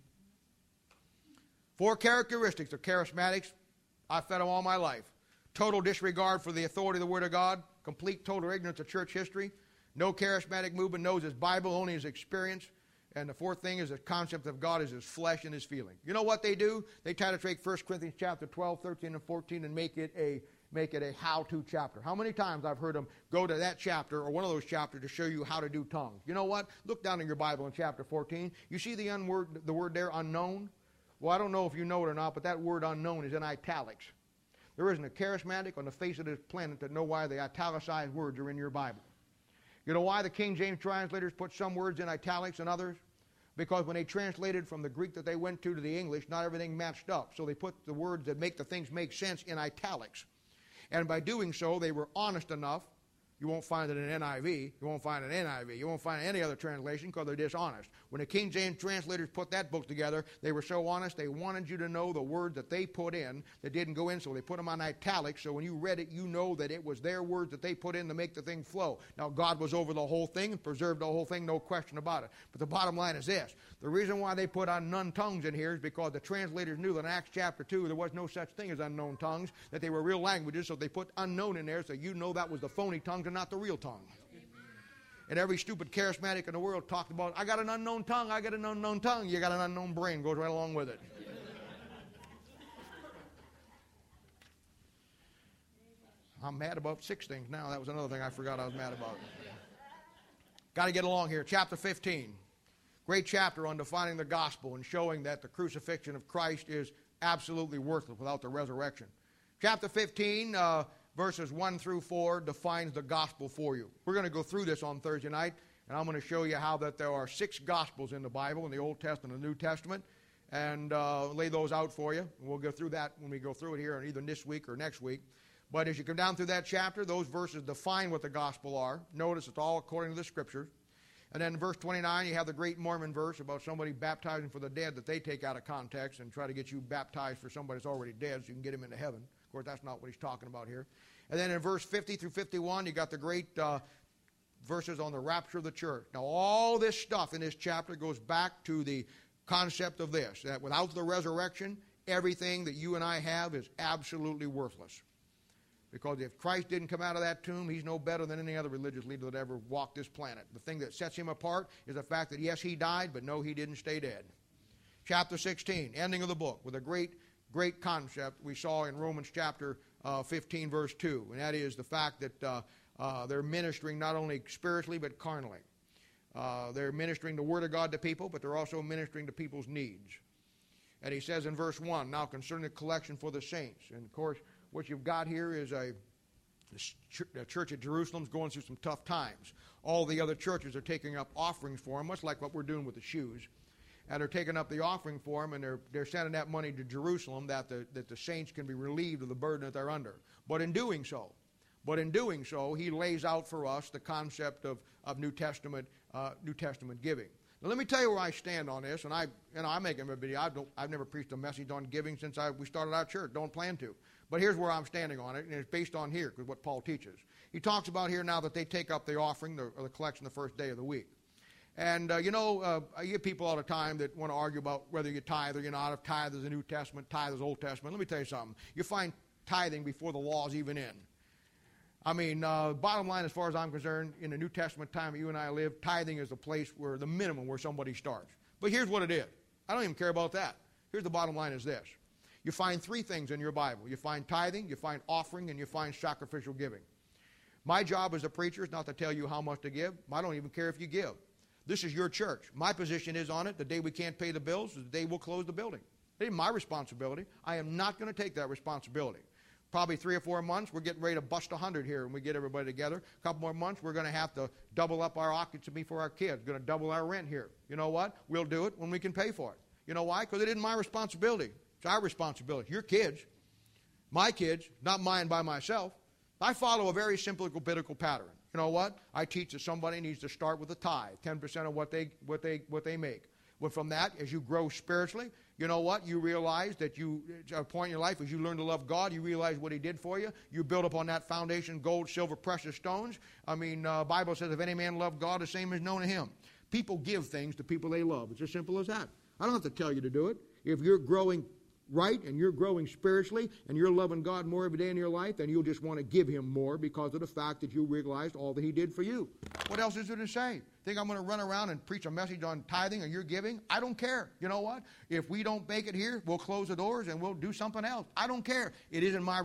4 characteristics of charismatics. I've fed them all my life. Total disregard for the authority of the Word of God. Complete total ignorance of church history. No charismatic movement knows his Bible, only his experience. And the 4th thing is the concept of God is his flesh and his feeling. You know what they do? They try to take 1 Corinthians chapter 12, 13, and 14 and make it a how-to chapter. How many times I've heard them go to that chapter or one of those chapters to show you how to do tongues. You know what? Look down in your Bible in chapter 14. You see the word there, unknown? Well, I don't know if you know it or not, but that word unknown is in italics. There isn't a charismatic on the face of this planet that know why the italicized words are in your Bible. You know why the King James translators put some words in italics and others? Because when they translated from the Greek that they went to the English, not everything matched up. So they put the words that make the things make sense in italics. And by doing so, they were honest enough. You won't find it in NIV. You won't find it in NIV. You won't find it in any other translation because they're dishonest. When the King James translators put that book together, they were so honest, they wanted you to know the word that they put in that didn't go in, so they put them on italics, so when you read it, you know that it was their words that they put in to make the thing flow. Now, God was over the whole thing and preserved the whole thing, no question about it. But the bottom line is this. The reason why they put unknown tongues in here is because the translators knew that in Acts chapter 2 there was no such thing as unknown tongues, that they were real languages, so they put unknown in there so you know that was the phony tongues and not the real tongue. And every stupid charismatic in the world talked about, I got an unknown tongue, I got an unknown tongue. You got an unknown brain, goes right along with it. I'm mad about 6 things now. That was another thing I forgot I was mad about. Got to get along here. Chapter 15. Great chapter on defining the gospel and showing that the crucifixion of Christ is absolutely worthless without the resurrection. Chapter 15, verses 1 through 4, defines the gospel for you. We're going to go through this on Thursday night, and I'm going to show you how that there are 6 gospels in the Bible, in the Old Testament and the New Testament, and lay those out for you. And we'll go through that when we go through it here, either this week or next week. But as you come down through that chapter, those verses define what the gospel are. Notice it's all according to the Scriptures. And then in verse 29, you have the great Mormon verse about somebody baptizing for the dead that they take out of context and try to get you baptized for somebody that's already dead so you can get him into heaven. Of course, that's not what he's talking about here. And then in verse 50 through 51, you got the great verses on the rapture of the church. Now, all this stuff in this chapter goes back to the concept of this, that without the resurrection, everything that you and I have is absolutely worthless. Because if Christ didn't come out of that tomb, he's no better than any other religious leader that ever walked this planet. The thing that sets him apart is the fact that, yes, he died, but no, he didn't stay dead. Chapter 16, ending of the book, with a great concept we saw in Romans chapter 15, verse 2. And that is the fact that they're ministering not only spiritually, but carnally. They're ministering the Word of God to people, but they're also ministering to people's needs. And he says in verse 1, now concerning the collection for the saints. And, of course, what you've got here is the church at Jerusalem is going through some tough times. All the other churches are taking up offerings for them, much like what we're doing with the shoes. And they're taking up the offering for them, and they're sending that money to Jerusalem that the saints can be relieved of the burden that they're under. But in doing so, he lays out for us the concept of New Testament giving. Now, let me tell you where I stand on this, and I make a video. I've never preached a message on giving since we started our church. Don't plan to. But here's where I'm standing on it, and it's based on here, because what Paul teaches. He talks about here now that they take up the offering, or the collection, the first day of the week. And, I get people all the time that want to argue about whether you tithe or you're not. If tithe is the New Testament, tithe is Old Testament. Let me tell you something. You find tithing before the law's even in. I mean, bottom line, as far as I'm concerned, in the New Testament time that you and I live, tithing is the place where the minimum where somebody starts. But here's what it is. I don't even care about that. Here's the bottom line is this. You find 3 things in your Bible. You find tithing, you find offering, and you find sacrificial giving. My job as a preacher is not to tell you how much to give. I don't even care if you give. This is your church. My position is on it. The day we can't pay the bills is the day we'll close the building. It ain't my responsibility. I am not going to take that responsibility. Probably 3 or 4 months, we're getting ready to bust 100 here when we get everybody together. A couple more months, we're going to have to double up our occupancy for our kids. We're going to double our rent here. You know what? We'll do it when we can pay for it. You know why? Because it isn't my responsibility. It's our responsibility. Your kids, my kids, not mine by myself. I follow a very simple biblical pattern. You know what? I teach that somebody needs to start with a tithe, 10% of what they make. Well, from that, as you grow spiritually, you know what? You realize that at a point in your life, as you learn to love God, you realize what He did for you. You build upon that foundation, gold, silver, precious stones. I mean, Bible says, if any man love God, the same is known to him. People give things to people they love. It's as simple as that. I don't have to tell you to do it. If you're growing right and you're growing spiritually and you're loving God more every day in your life, then you'll just want to give Him more because of the fact that you realized all that He did for you. What else is there to say? Think I'm going to run around and preach a message on tithing or your giving? I don't care. You know what? If we don't make it here, we'll close the doors and we'll do something else. I don't care. It isn't my